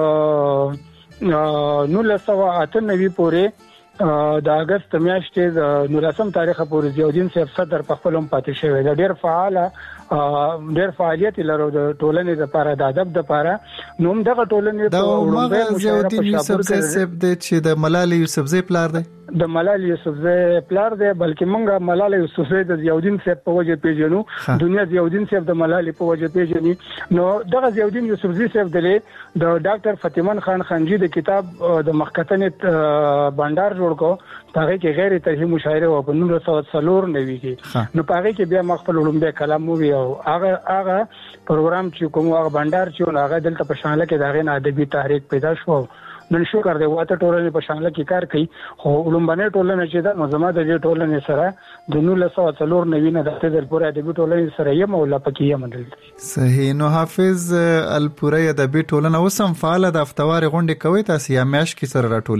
نولس سوه اته نوي پورې د اگست میاشتې د نولسم تاریخ پورې ضیاءالدین صاحب صدر په خپل هم پاتې شوی د ډیر فعال ډیر فعالیت لرو د ټولنې لپاره د ادب لپاره نو دغه ټولنې په وړاندې ضیاءالدین یوسفزی صاحب د چې د ملال یوسفزی پلار دی د ملال یوسفزی پلار دی بلکې مونږه ملال یوسفزی د ضیاءالدین صاحب په وجه پیژنو دنیا ضیاءالدین صاحب د ملال په وجه پیژني نو دغه ضیاءالدین یوسفزی صاحب د ډاکټر فتیمن خان خانجی د کتاب د مخکتنې بندر جوړ کو هغه کې غیر ترهی مشاعره او په نولس سوه څلور نوي کې نو هغه کې بیا مخفل علوم به کلام وی او هغه هغه پروګرام چې کوم هغه بندر چې هغه دلته په شانله کې دغه ادبي تحریک پیدا شو نن شکر دی واته ټولنې په شانله کې کار کوي خو علوم باندې ټولنه چې دا نظام د دې ټولنې سره د نولس سوه څلور نوي نه د تدل پورې ادبي ټولنې سره یې مولا پکې یې مندل صحیح نو حافظ الپورې ادبي ټولنه اوسم فعال د افتوار غونډې کوي تاسو یا میاش کې سره راټولېږي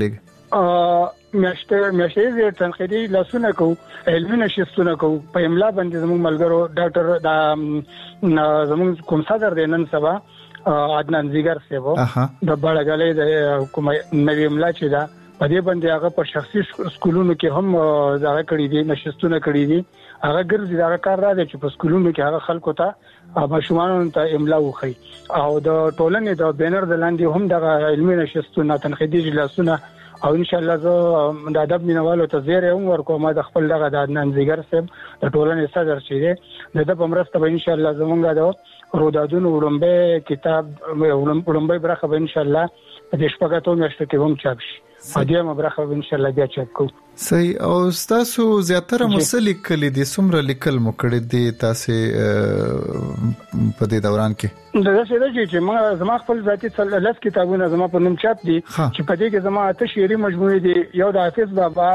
میاشته میاشته تنقیدي لاسونه کو علمي نشستونه کو په املا باندې زموږ ملګرو ډاکټر دا زموږ کوم صدر دی نن سبا عدنان زیګر سیبو د بړګلې د کوم نوې املا چې دا په دې باندې هغه په شخصي سکولونو کې هم ځای کړی دي نشستونه کړی دي هغه ګرځي دا کار را دي چې په سکولونو کې هغه خلکو ته ماشومان ته املا وخی او د ټولنې د بینر د لاندې هم د علمي نشستونه تنقیدي جلسونه او ان شاء الله زه د ادب مینوالو ته زیری هم ورکوم د خپل دغه د عدنان زیګر صاحب د ټولنې صدر چې دی د په مرسته به ان شاء الله زمونږ د رودادونو وړاندې کتاب وړاندې برخه به ان شاء الله د شپږاتو میاشتو کې هم چاپ شي اځه مبرخه ان شاء الله بیا چاپ کوو. صحیح. او تاسو زیاتره مسلک کلی دي څومره لیکل مو کړی دي تاسو په دې دوران کې؟ دا څه دی چې ما زما خپل ذاتي څلور کتابونه زما په نوم چاپ دي چې په دې کې زما اته شعري مجموعه دي یو د حافظ بابا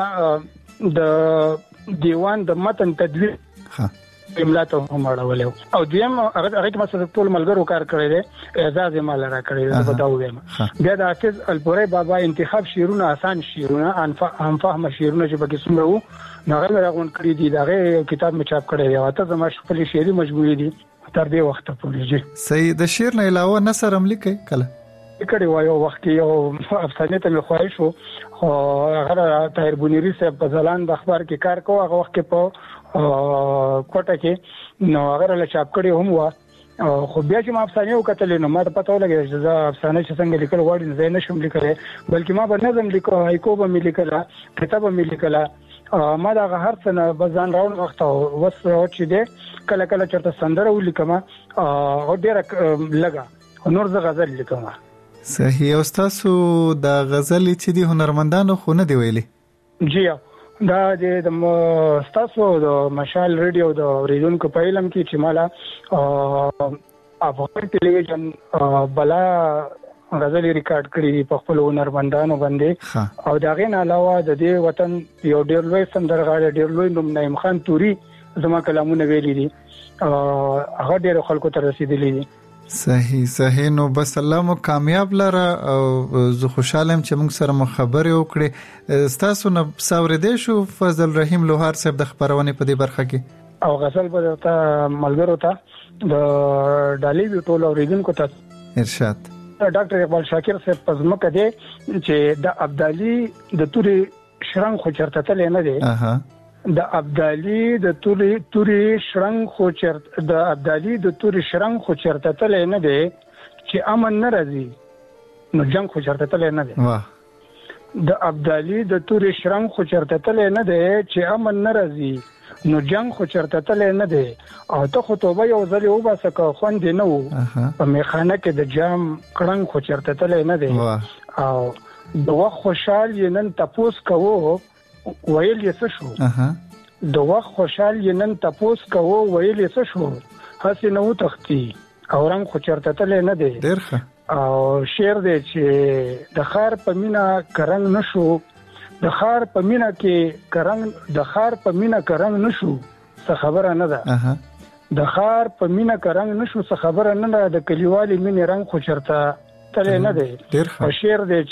د دیوان د متن تدوین ها املا ته هم اړولې او دیم هغه هغه مثلا ټول ملګرو کار کړی دی اعزاز یې مال را کړی دی په دا وایم بیا د حافظ الپوري بابا انتخاب شعرونه آسان شعرونه هم فهم شعرونه چې پکې څومره وو هغه راغون کړی دی دغه کتاب مې چاپ کړی دی او ته زما خپل شعري مجموعه دي تر دې وخت پورې جی. صحیح. د شعر نه علاوه نثر هم لیکي کله کړي وایو وخت یو افسانه ته مې خواهش وو خو هغه طاهر بونیری صاحب په ځلان د اخبار کې کار کوي هغه وخت کې په کوټه کې نو هغه له چاپ کړي هم و خو بیا چې ما افسانه وکړلې نو ما ته پته ولګی چې دا افسانه چې څنګه لیکل غواړي زه نه شم لیکلای بلکې ما به نظم لیکو هایکو به مې لیکلا کتاب به مې لیکلا ما دا هر څه نه بزان راوړ وخت وس چې دې کله کله چرته سندره ولیکم او ډیره لګا نور زه غزل لیکم. صحیح. او تاسو د غزل چې دی هنرمندانو خو نه دی ویلي؟ جی دا د تاسو د مشال ریډیو د اوریدونکو په علم کې چې مالا افغان ټلویزیون بلا غزل ریکارډ کړی په خپل هنرمندانو باندې او دا غین علاوه د دې وطن یو ډیر لوی سندرغاړی ډیر لوی نوم نعیم خان توري زما کلامونه ویلي دي هغه ډیر خلکو ته رسیدلی دي. صحیح صحیح. نو بس الله مو کامیاب لره او زه خوشاله یم چې موږ سره مخابره وکړي. تاسو نه څاورېدې شو فضل رحیم لوهار صاحب د خبرونه په دې برخه کې او غزل په تا ملګرو ته د ډالۍ ټول اوریدونکو ته ارشاد ډاکټر اقبال شاکر صاحب په ځمکه دی چې د ابدالي د توري شرنګ خو چرته تل نه دی اها د ابدالي د توري توري شرنګ خو چرته د ابدالي د توري شرنګ خو چرته تل نه دی چې امن نه راځي نو جنگ خو چرته تل نه دی واه د ابدالي د توري شرنګ خو چرته تل نه دی چې امن نه راځي نو جنگ خو چرته تل نه دی او ته خو توبه یو ځل وباسه که خوند نه وو په میخانه کې د جام کړنګ خو چرته تل نه دی او د وخت خوشحال یې نن تپوس کوو ویل یې څه شو د وخت خوشحال یې نن تپوس کوو ویل یې څه شو هسې نو تختی او رنګ خو چرته تل نه دی ډیر ښه او شعر دی چې د خار په مینا کرنګ نشو د خار په مینا کې کرنګ د خار په مینا کرنګ نشو څه خبره نه ده د خار په مینا کرنګ نشو څه خبره نه ده د کلیوالي مینې رنګ خو چرته تل نه دی ډیر ښه شعر دی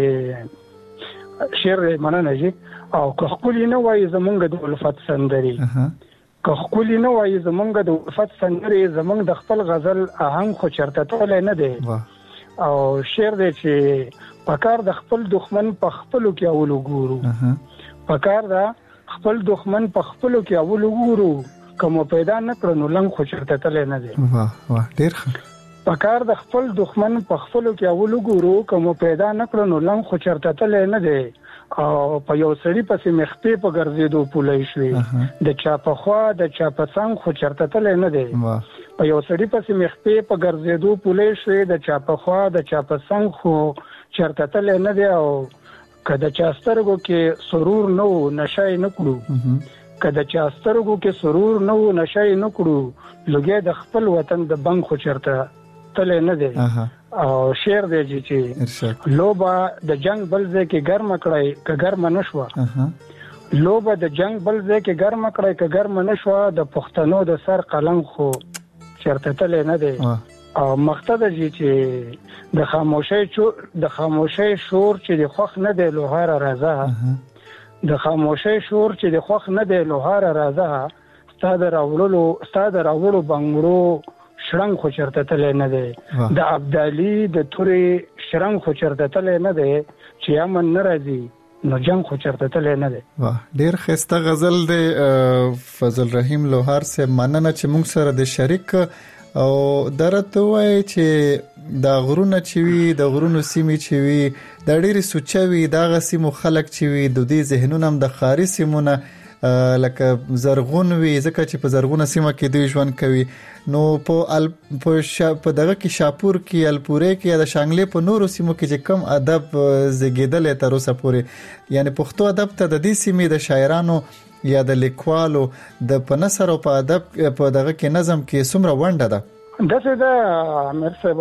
چې شعر مننه جی او که خپل نه وای زمونږ د الفت سندري که خپل نه وای زمونږ د الفت سندري زمونږ د خپل غزل آهنګ خو چرته تل نه دی او شعر دی چې پکار د خپل دښمن په خپلو کې اول وګورو پکار دا خپل دښمن په خپلو کې اول وګورو کوم پیدا نه کړنو لنګ خو چرته تل نه دی واه واه ډیر ښه پکار د خپل دښمن په خپلو کې اول وګورو کوم پیدا نه کړنو لنګ خو چرته تل نه دی او په یو سړی پسې مخته په ګرځېدو پولای شوې د چا په خوا د چا په څنګ خو چرته تل نه دی په یو سړی پسې مخته په ګرځېدو پولای شوې د چا په خوا د چا په څنګ خو چرته تل نه دی او کله چا سترګو کې سرور نو نشای نه کړو کله چا سترګو کې سرور نو نشای نه کړو لګي د خپل وطن د بنګ خو چرته تل نه دی او شعر دی چې لوبا د جنگ بل ځای کې ګرم کړای ک ګرم نشو لوبا د جنگ بل ځای کې ګرم کړای ک ګرم نشو د پښتنو د سر قلم خو چرته تل نه دی او مقصد دی چې د خاموشي د خاموشي شور چې د خوخ نه دی لوهار راځه د خاموشي شور چې د خوخ نه دی لوهار راځه ستاد راولو ستاد راولو بنگړو شرنګ خو چرته تل نه دی د ابدالي د توري شرنګ خو چرته تل نه دی چې امن ناراضي نو جنگ خو چرته تل نه دی. واه ډیر خسته غزل دی فضل رحیم لوهار سے مننه چې موږ سره د شریک او درته وای چې د غرونه چوي د غرونو سیمې چوي د ډېری سوچوي د غسیمو خلک چوي د دې ذهنونه هم د خاري سیمونه لکه زرغون وي ځکه چې په زرغونه سیمه کې دوی ژوند کوي نو په ال په شا په دغه کې شاپور کې الپورې کې د شانګلې په نورو سیمو کې چې کم ادب زګیدل تر اوسه پورې یعنی پښتو ادب ته د دې سیمې د شاعرانو یا د لیکوالو د پنسر او په ادب په دغه کې نظم کې څومره ونډه ده دغه د امیر صاحب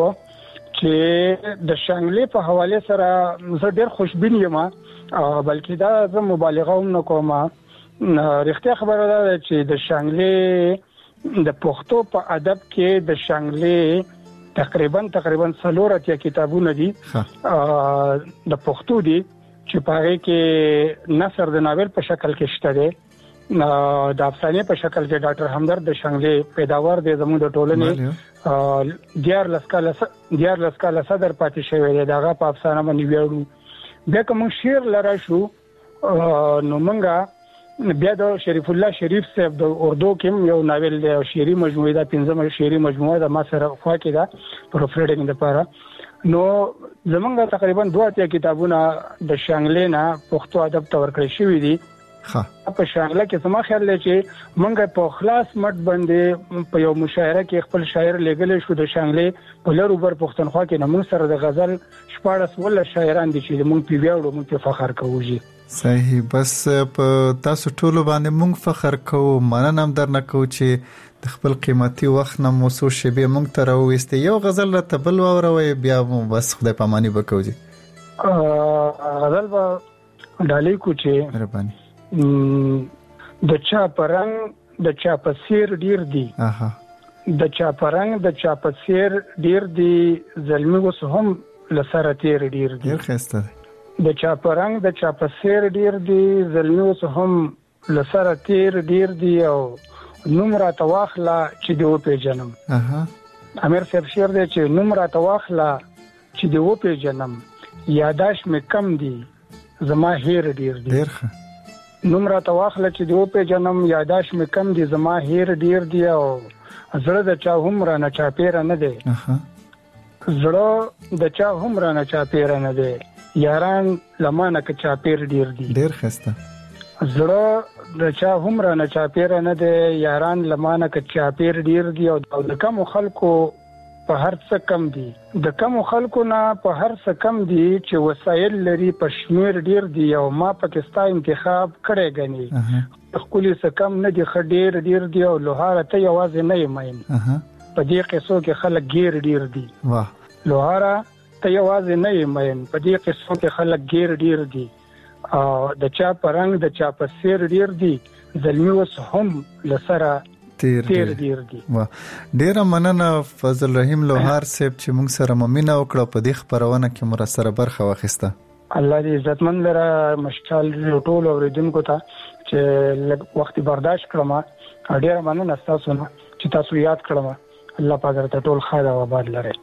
چې د شانګلې په حواله سره زه ډېر خوشبین یم بلکې دا زه مبالغه هم نکوم رښتیا خبره ده چې د شانګلې د پښتو په ادب کې د شانګلې تقریبا تقریبا څلور اتیا کتابونه دي د پښتو دي چې په هغه کې نثر د ناول په شکل کې شته دي د افسانې په شکل کې ډاکټر همدرد د شانګلې پیداوار د زموږ د ټولنې دیار لسکاله دیار لسکاله صدر پاتې شوی دی دغه په افسانه باندې ویاړو بیا کوم شعر لرا شو نو منګه بیا د شریف الله شریف صاحب د اردو کې یو ناول دی شعري مجموعه ده پنځمه شعري مجموعه ده ما سره خوا کې ده پروف ریډینګ لپاره نو زمونږ تقریبا دوه اتیا کتابونه د شانګلې نه پښتو ادب ته ورکړل شوی دي ها په شانګله کې سم خیال لري چې مونږ په خلاص مټ باندې په یو مشاعره کې خپل شاعر لګل شو د شانګلې په لرو بر پښتونخوا کې نمون سره د غزل شپاړس ول شاعران دي چې مونږ په ویاړو مونږ په فخر کوو. صحیح بس په تاسو ټولو باندې مونږ فخر کوو مننه هم درنه کوو چې د خپل قیمتي وخت نه مو سو شبي مونږ ته راوېسته یو غزل را تبل وروي بیا مو بس خدای پاماني وکوي غزل به ډالۍ کو چې مهرباني د چا پرنګ د چا پسیر ډیر دی اها د چا پرنګ د چا پسیر ډیر دی زلمی وس هم لسره تیر ډیر دی ډیر خسته د چا پرنګ د چا پسیر ډیر دی زلمی وس هم لسره تیر ډیر دی او نوم را تواخلا چې دی و په جنم اها امیر صاحب شعر دی چې نوم را تواخلا چې دی و په جنم یاداش مې کم دی زما هیر ډیر دی ډیر ښه نوم را تواخله چې دی و په جنم یاداش مې کم دی زما هیر ډیر دی او زړه د چا هم را نه چا پیر نه دی اها زړه د چا هم را نه چا پیر نه دی یاران لمانه که چا پیر ډیر دی ډیر خسته زړه د چا هم را نه چا پیر نه دی یاران لمانه که چا پیر ډیر دی او د کم خلکو په هر څه کم دي د کم خلکو نه په هر څه کم دي چې وسایل لري په شمیر ډیر دي او ما پاکستان انتخاب کړی غني خپل څه کم نه دي خډیر ډیر دي او لوهاره ته یوازې نه یمین په دې قصو کې خلک غیر ډیر دي واه لوهاره ته یوازې نه یمین په دې قصو کې خلک غیر ډیر دي او د چا پرنګ د چا پسیر ډیر دي زلمی وس هم لسره تیر ډیر دي واه ډیر مننه فضل رحیم لوهار صاحب چې موږ سره ممنه وکړه په دې خبرونه کې مر سره برخه واخیسته الله دې عزتمن لره مشکل ټول اوریدونکو ته چې وخت برداشت کړم ډیر مننه تاسو نه چې تاسو یاد کړم الله پاک درته ټول خیر او آباد لري.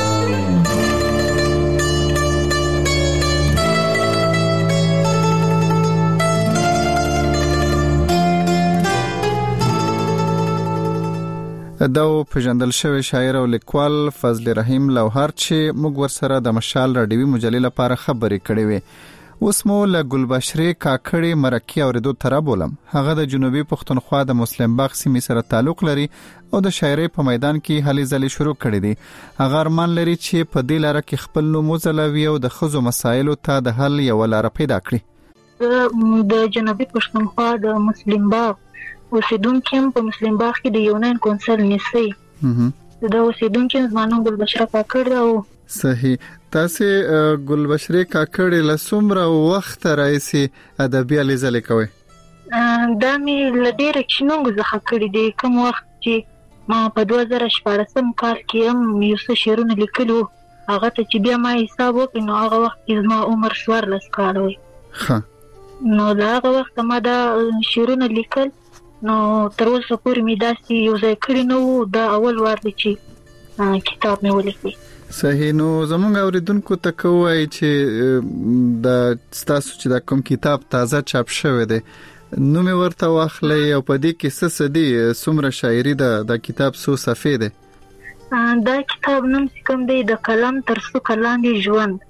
دا پېژندل شوی شاعر او لیکوال فضل رحیم لوهار چې موږ ورسره د مشال راډیوي مجلې لپاره خبرې کړې وې اوس مو له ګلبشرې کاکړې مرکې اوریدو تر بولم هغه د جنوبي پښتونخوا د مسلم باغ سیمې سره تعلق لري او د شاعرۍ په میدان کې هلې ځلې شروع کړې دي هغه ارمان لري چې په دې لاره کې خپل نوم وځلوي او د ښځو مسایلو ته د حل یو لاره پیدا کړي. د جنوبي پښتونخوا د مسلم باغ اوسیدونکو په مسلم باغ کې د یونان کونسل نسی دا اوسیدونکو زمانو ګلبشره کاکړ او صحیح تاسو ګلبشره کاکړ له څومره وخت راځي ادبي لیزل کوي دا مې لډیر کښنونګ زخه کړی دی کوم وخت چې ما په دوه زره شپاړسم کال کې هم یو څه شعرونه لیکلو، هغه ته چې بیا ما حساب وکړ نو هغه وخت کې زما عمر څوارلس کاله وي. نو دا هغه وخت ما دا شعرونه لیکل، نو تر اوسه پورې مې داسې یو ځای کړی نه و. دا اول وار دی چې کتاب مې ولیکي. صحیح. نو زمونږ اوریدونکو ته کوی چې د تاسو چې د کوم کتاب تازه چاپ شوی دی نو مې ورته واخلې او په دې کې څه څه دي، څومره شاعري ده، د کتاب څو صفحې دي؟ دا کتاب نوم کوم دی د قلم تر څوکه لاندې ژوند.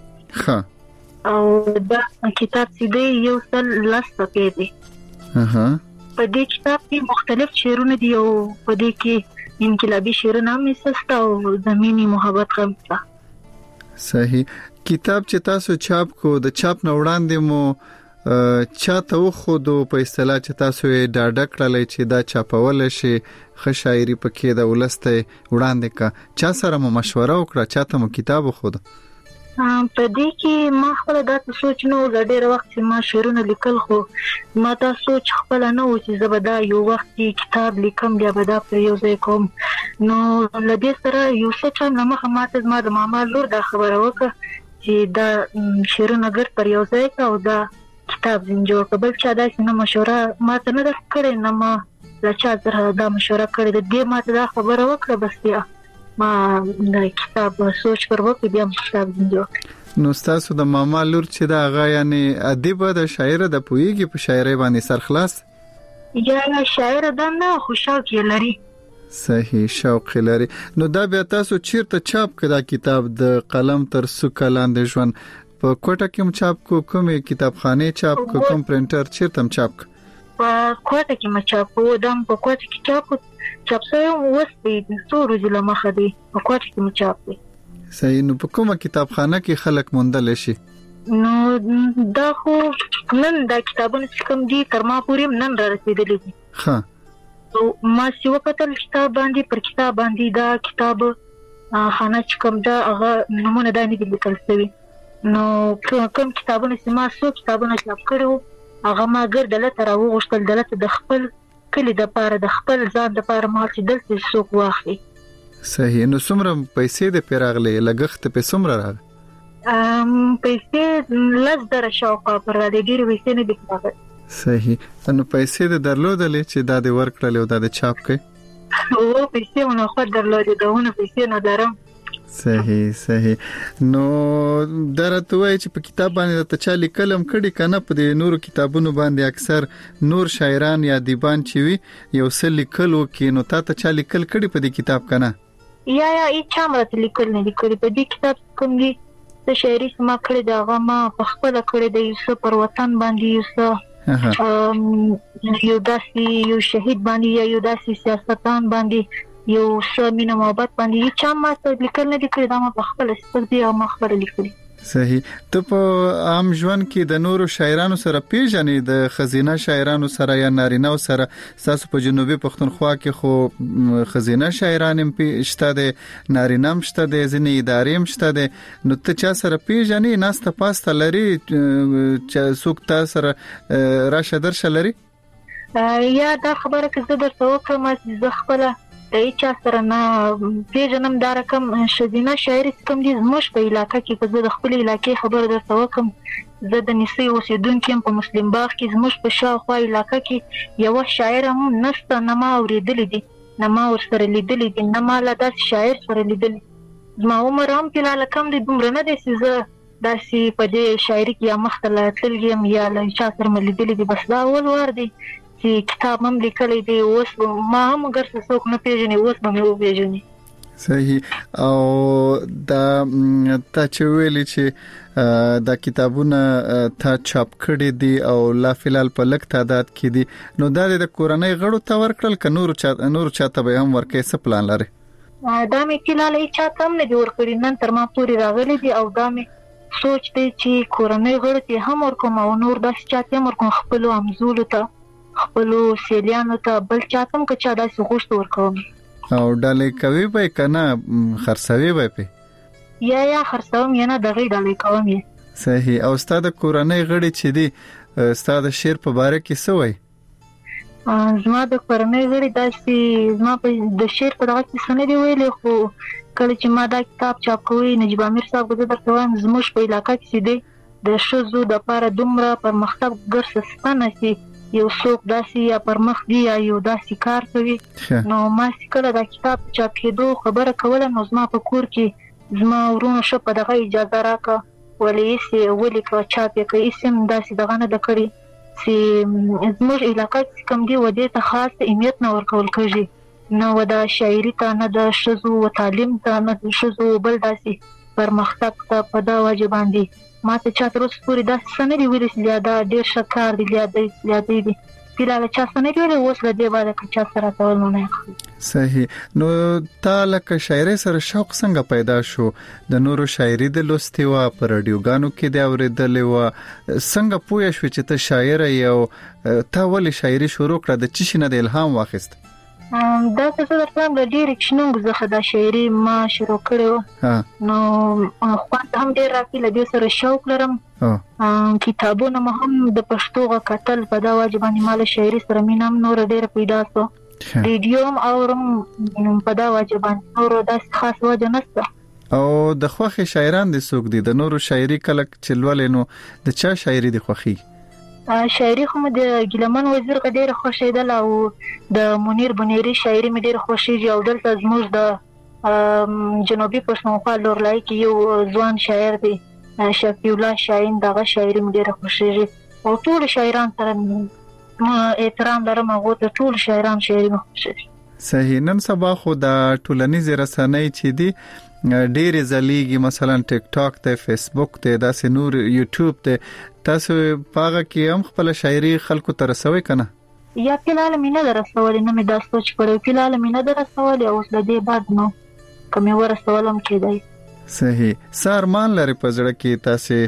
ښه. او دا کتاب چې دی یو سل لس صفحې دي. اها. په دې کتاب کې مختلف شعرونه دي او په دې کې انقلابي شعرونه هم سسته او د مینې محبت هم شته. صحیح. کتاب چې تاسو چاپ کو د چاپ نه وړاندې مو چاته وخودو په اصطلاح چې تاسو یې ډاډه کړل چې دا چاپول شي ښه شاعري پکې د ولسته وړاندې کا، چا سره مو مشوره وکړه، چاته مو کتاب وخود؟ په دې کې ما خپل دا سوچ نو د ډېر وخت چې ما شعرونه لیکل، خو ما دا سوچ خپل نه و چې زبدا یو وخت کتاب لیکم بیا به دا پر یو ځای کوم. نو لدې سره یو څه ټایم نه مخه ماته زما د ماما لور دا خبره وکړه چې دا شعرونه ګډ پر یو ځای کا او دا کتاب جوړ کړ. بل چا داسې نه مشوره ماته نه کړې، نه ما له چا سره دا مشوره کړې ده. دې ماته دا خبره وکړه بس بیا ما د کتاب سوچ پر وکړ، بیا کتاب جوړ. نو تاسو د ماما لور چې دا هغه یعنی ادیب د شاعر د پویږي په شاعرۍ باندې سرخلاص یا شاعر ده نه، خو شوق یې لري. صحیح، شوق لري. نو دا بیا تاسو چیرته چاپ کړه کتاب د قلم تر څوکه لاندې ژوند؟ په کوټه کې هم چاپ کو، کومې کتابخانه چاپ کو، کوم پرنټر چیرته هم چاپ کو؟ په کوټه کې ما چاپ کو، دم په کوټه کې چاپ چاپ سوی وسته څو ورځې له مخه دی په کوټه کې ما چاپ دی. صحیح. نو په کومه کتابخانه کې خلک موندل شي؟ نو دا خو نن دا کتابونه چې کوم دي تر ما پورې نن را رسیدلي دي. ها. نو ما چې وکتل کتاب باندې پر کتاب باندې دا کتاب خانه چې کوم دا هغه نمونه دا نه دي لیکل شوی. نو کوم کتابونه چې ما څو کتابونه چاپ کړو هغه ما ګرځله تر وغوښتل دلته د خپل کلی د پاره د خپل ځان د پاره مال چې دلته څوک واخلي. صحیح. نو څومره پیسې د پیراغلې لګښت په څومره راغی؟ ام پیسې لږ در شاوخوا پر را دي ډېر پیسې نه دي راغلي. صحیح. نو پیسې د درلودلې چې دا د ورکړل او دا د چاپ کړي؟ او پیسې مونږ خو درلودې داونه پیسې نه درم. صحیح صحیح. نو درته وای چې په کتاب باندې ته چا لیکلم کړي کنه، په دې نورو کتابونو باندې اکثر نور شاعران یا دیبان چې وي یو څه لیکلو کې، نو تا ته چا لیکل کړي په دې کتاب کنه؟ یا یا هیڅ چا ماته لیکل نه لیکلي په دې کتاب کوم دي. د شاعري ما کړی دا هغه ما په خپل کړی د یو څه پر وطن باندې یو څه یو داسې یو شهید باندې یا یو داسې سیاستدان باندې یو څه مینه محبت باندې چې ما ته لیکل نه دي کړی، دا ما په خپل سپک دي او ما خپل لیکلي. صحیح. ته په عام ژوند کې د نورو شاعرانو سره پیژنې، د خزینه شاعرانو سره یا نارینه سره؟ تاسو په جنوبي پښتونخوا کې خو خزینه شاعران هم شته دي، نارینه هم شته دي، ځینې ادارې هم شته دي. نو ته چا سره پیژنې؟ ناسته پاسته لري چې څوک تاسو سره راشه درشه لري؟ یا دا خبره که زه درته وکړم چې زه خپل د هیچا سره نه پیژنم، دا رقم شزینه شاعري کوم دي زموږ په علاقه کې. که زه د خپل علاقې خبره درته وکړم، زه د نسي اوسیدونکو یم په مسلم باغ کې. زموږ په شاوخوا علاقه کې یو شاعر هم نشته، نه ما اوریدلی دي، نه ما ورسره لیدلی دي، نه ما له داسې شاعر سره لیدلی. زما عمر هم فلحال کم دی، دومره نه دی چې زه داسې په دې شاعري کې یا مخته له تللی یم یا له چا سره مې لیدلی دي. بس دا اول وار دی چې کتاب هم لیکلی دی. اوس ما هم اگر څه څوک نه پیژني، اوس به مې وپیژني. صحیح. او دا تا چې ویلي چې دا کتابونه تا چاپ کړي دي او لا فلحال په لږ تعداد کې دي، نو دا د کورنۍ غړو ته ورکړل که نور چا نور چاته به هم ورکې؟ څه پلان لري؟ دا مې فلحال هیڅ چاته هم نه دي ورکړي، نن تر ما پورې راغلي دي. او دا مې سوچ دی چې کورنۍ غړو ته هم ورکوم او نور داسې چاته هم ورکوم، خپلو همزولو ته، خپلو سیلیانو ته، بل چاته هم که چا داسې غوښت ورکوم. او ډالۍ کوي به کنه خرڅوي به په؟ یا یا خرڅوم یا نه دغه ډالۍ کوم یې. صحیح. او ستاسو کورنۍ غړي چې دي ستاسو شعر په باره کې څه وایي؟ زما د کورنۍ غړي داسې زما په د شعر په دغه کې څه نه دي ویلي، خو کله چې ما دا کتاب چاپ کوي نجیب امیر صاحب زه درته وایم زموږ په علاقه کې چې دی د ښځو دپاره دومره پرمختګ ګرځسپنه چې یو څوک داسې یا پرمخ دی یا یو داسې کار کوي. نو ما چې کله دا کتاب چاپ کېدو خبره کوله نو زما په کور کې زما ورونو ښه په دغه اجازه راکړه ولې یې ولیکه چاپ یې کړه هېڅ هم داسې دغه نه ده کړې چې زموږ علاقه چې کوم دی و دې ته خاص اهمیت نه ورکول کېږي، نه و د شاعري ته نه د ښځو و تعلیم ته نه د ښځو بل داسې پرمختګ ته په دا وجه باندې ما ته چا تر اوسه پورې داسې څه نه دي ویلي چې دا ډېر ښه کار دی یا دی دی فیلحاله چا څه نه دي ویلي، اوس له دې بعده که چا سره کول نو نه اخلي. صحیح. نو تا لکه شاعرۍ سره شوق څنګه پیدا شو؟ د نورو شاعري د لوستې وه، په رادیوګانو کې د اورېدلې وه، څنګه پوه شوې چې ته شاعره یې او تا ولې شاعري شروع کړه؟ د څه شي نه د الهام واخیست؟ دا څه څه درته وایم له ډېرې کښېنونکو څخه دا شاعري ما شروع کړې وه، نو خوند هم ډېر راکړي، له دې سره شوق لرم. کتابونه مو هم د پښتو غږ کتل په دا وجه باندې ما له شاعري سره مینه هم نوره ډېره پیدا شوه. ریډیو هم اورم په دا وجه باندې، نورو داسې خاص وجه نشته. او د خوښې شاعران دې څوک دي؟ د نورو شاعري کله چې لولې نو د چا شاعري دې خوښېږي؟ شاعري خو مې د ګیلمن وزیر ډېره خوښېدله او د منیر بنيري شاعري مې ډېره خوښېږي، او دلته زموږ د جنوبي پښتونخوا لورلای کې یو ځوان شاعر دی شفیع الله شاهین، دغه شاعري مې ډېره خوښېږي او ټول شاعران سره احترام لرم، هغه ته ټول شاعران شاعري مې خوښېږي. صحیح. نن سبا خو د ټولنیزې رسنۍ چې دي ډېرې ځلیږي، مثلا ټیک ټاک ته، فیسبوک ته، داسې نور یوټیوب ته، تاسو په هغه کې هم خپله شاعري خلکو ته رسوئ که نه؟ یا فیلحال مې نه ده رسولې، نه مې دا سوچ کړی، فیلحال مې نه ده رسولې، اوس له دې بعد نو که مې ورسول هم کېدی. صحیح. څه ارمان لري په زړه کې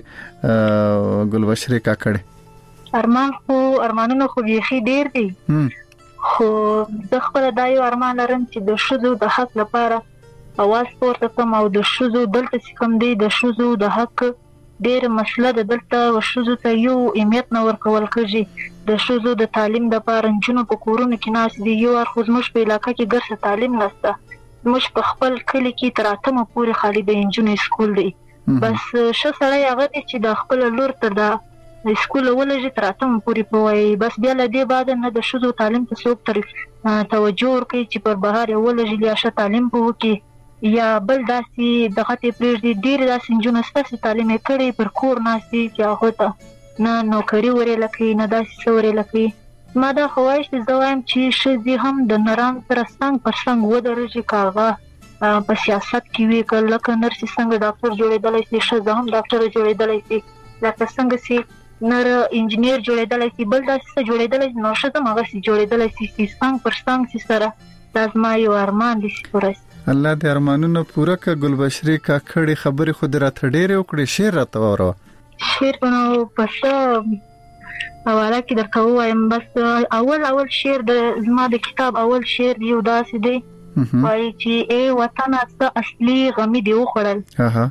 تاسې ګلبشرې کاکړې؟ ارمان خو ارمانونه خو بیخي ډېر دي، خو زه خپله دا یو ارمان لرم چې د ښځو د حق لپاره اواز پورته کړم، او د ښځو دلته چې کوم دی د ښځو د حق ډېره مسله ده، دلته ښځو ته یو اهمیت نه ورکول کېږي. د ښځو د تعلیم دپاره نجونو په کورونو کې ناست دي، یو اړخ زموږ په علاقه کې ګرځه تعلیم نشته، زموږ په خپل کلي کې تر اتمه پورې خالي د نجونو سکول دی. بس ښه سړی هغه دی چې د خپله لور تر د سکول ولږي تر اتمه پورې پوهوي، بس بیا له دې بعده نه د ښځو تعلیم ته څوک تر توجه ورکوي چې پر بهر یې ولږي یا ښه تعلیم به وکړي یا بل داسې دغه ته پرېږدي. ډېرې داسې نجونې شته چې تعلیم یې کړی پر کور ناست دي چې هغو ته نه نوکري وریله کوي نه داسې څه وریله کوي. ما دا خواهش دی، زه وایم چې ښځې هم د نران سره څنګ پر څنګ ودرېږي، که هغه په سیاست کې وي، که لکه نرسې څنګه ډاکټر جوړېدلی شي، ښځه هم ډاکټره جوړېدلی شي، لکه څنګه چې نر انجینیر جوړېدلی شي، بل داسې څه جوړېدلی شي، نو ښځه هم هغسې جوړېدلی شي چې څنګ پر څنګ چې سره دا زما یو ارمان دی چې پوره شي. الله دې ارمانونه پوره کړه. ګلبشرې کاکړې خبرې خو دې راته ډېرې وکړې، شعر راته واوروه. شعر نو په څه حواله کې درته ووایم؟ بس اول اول شعر د زما د کتاب اول شعر یو داسې دی، وایي چې ای وطنه څه اصلي غمي دې وخوړل،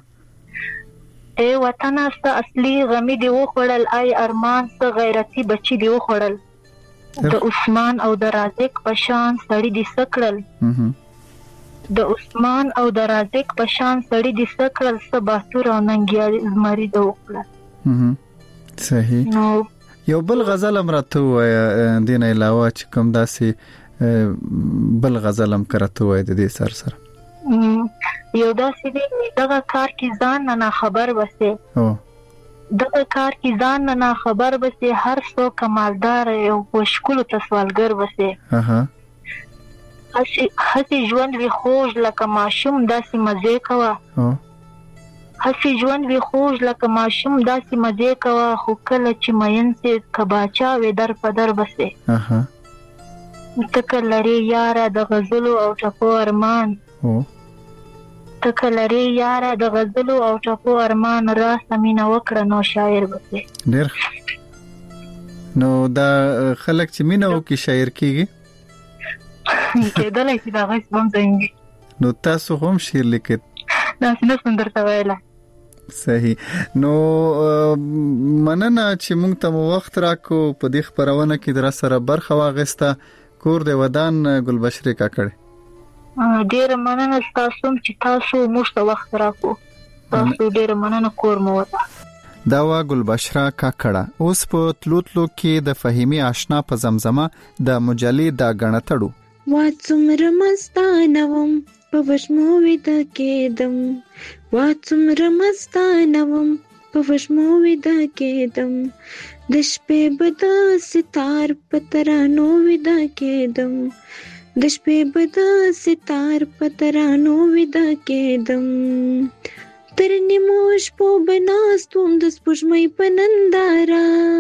ای وطنه څه اصلي غمي دې وخوړل، ای ارمان څه غیرتي بچي دې وخوړل، د عثمان او د رازق په شان سړي دې څه کړل، د عثمان او د رازق په شان سړي دې څه کړل، څه باتور او ننګیالي زمري دې وکړل. صحیح. نو یو بل غزل هم راته ووایه دې نه علاوه چې کوم داسې بل غزل هم که راته ووایه د دې سر سره. یو داسې دی، دغه کار کې ځان نه ناخبر بسې، دغه کار کې ځان نه ناخبر بسې، هر څوک کمالدار او په ښکلو ته سوالګر بسې، هسې ژوند وي خوږ لکه ماشوم داسې مزې کوه، هسې ژوند وي خوږ لکه ماشوم داسې مزې کوه، خو کله چې مین سې که باچا وې در په در بسې، ته که لرې یاره د غزلو او ټپو ارمان، ته که لرې یاره د غزلو او ټپو ارمان، راسته مینه وکړه نو شاعر بسې. ډېر. نو دا خلک چې مینه وکړي شاعر کېږي؟ کېدلی شي د هغه اسم هم ځایږي. نو تاسو هم شعر لیکئ؟ داسې نه شم درته ویلی. صحیح. نو مننه چې موږ ته وخت راکو په دې خبرونه کې در سره برخه واغسته. کور د ودان ګلبشري کاکړ ډیر مننه تاسو چې تاسو موږ ته وخت راکو. تاسو ډیر مننه کور مو وته. دا وا ګلبشره کاکړه اوس په تلوتلو کې د فهیمي آشنا په زمزمه د مجلي دا غنټړو وا څومره مستانوم په وشمو وید کېدم وا څومره مستانوم په وشمو وید کېدم د شپې بد ستار په ترانو وید کېدم د شپې بد ستار په ترانو وید کېدم تر نیموش په بناستوم د سپوږمۍ په ننداره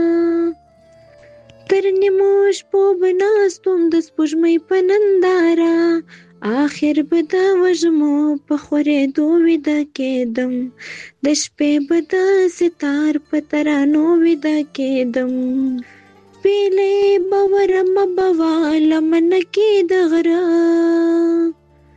تر نیموش په بناستوم د سپوږمۍ په ننداره آخر به د وژمو په خورېدو ویده کېدم د شپې به د ستار په ترانو ویده کېدم پیلې به ورمه بواله منکې د غره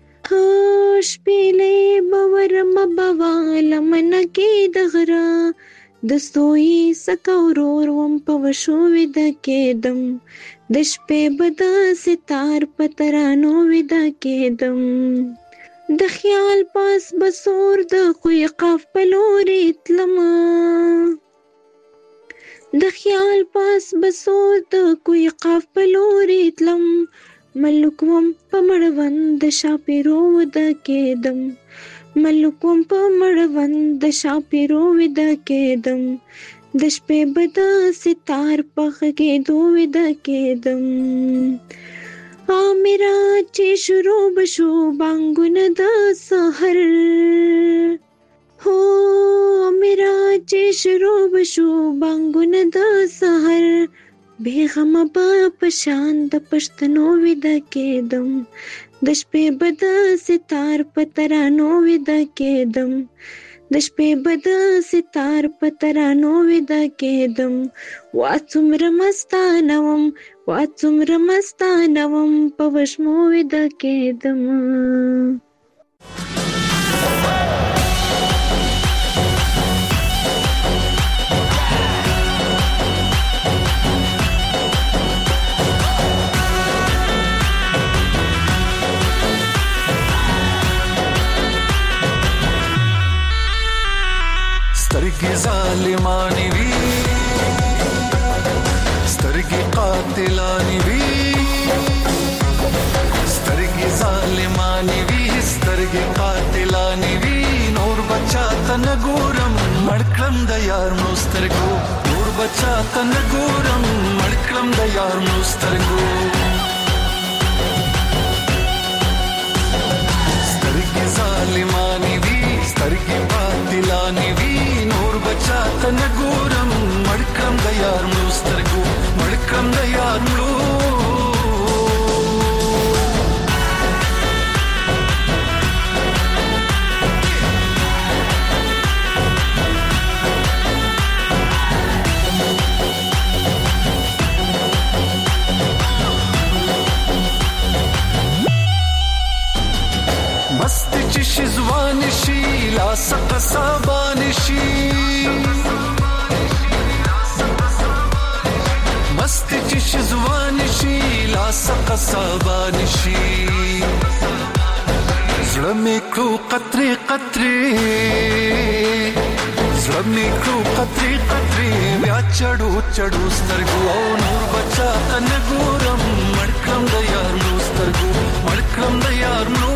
شپېلې به ورمه بواله منکې د غره د سوی سکه ورور وم په وشو ویده کېدم د شپې به د ستار په ترانو ویده کېدم د خیال پاس بسور د خوی قاف په لورې تلمه د خیال پاس بسور د کوی قاف په لورې تلم ملک وم په مړوند د شاپیرو وده کېدم ملک وم په مړوند د شاپیرو وده کېدم د شپې به د ستار په غږېدو وده کېدم آمرا چې شروع بشو بانګونه د سحر هو آمرا چې شروع بشو بانګونه د سحر بیغمه با پشان د پښتنو ویده کېدم د شپې به د ستار په ترانو ویده کېدم د شپې به د ستار په ترانو ویده کېدم وا څومره مستانه وم وا څومره مستانه وم په وشمو ویده کېدم سترګې ظالمانې وي سترګې قاتلانې وي سترګې ظالمانې وي سترګې قاتلانې وي نور بچا ته نه ګورم مړ کړم د یار مړو سترګو نور بچا ته نه ګورم مړ کړم د یار مړو سترګو سترګې ظالمانې وي سترګې قاتلانې وي بچا ته نه ګورم مړ کړم د یار مړو سترګو مړ کړم د یار مړو مست چې شزوان شي لا سق صابان شي مست چې شزوان شي لا سق صابان شي زړه مې کړو قطرې قطرې زړه مې کړو قطرې قطرې بیا چړو چړو سترګو او نور بچا ته نه ګورم مړ کړم د یار مړو سترګو مړ کړم د یار مړو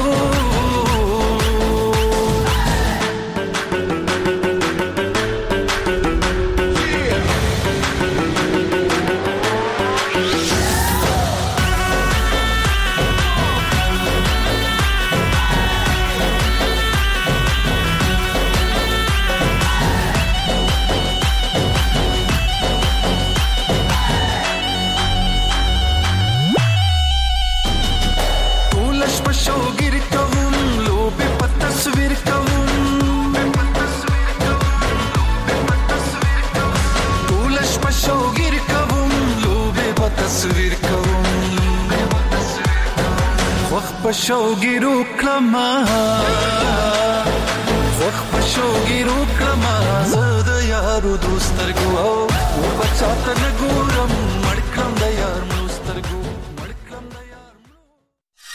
شوګیرو کلمه وخت پښوګي روکړما زه د یارو دوستر ګو او بچا ته نګورم مړکم د یار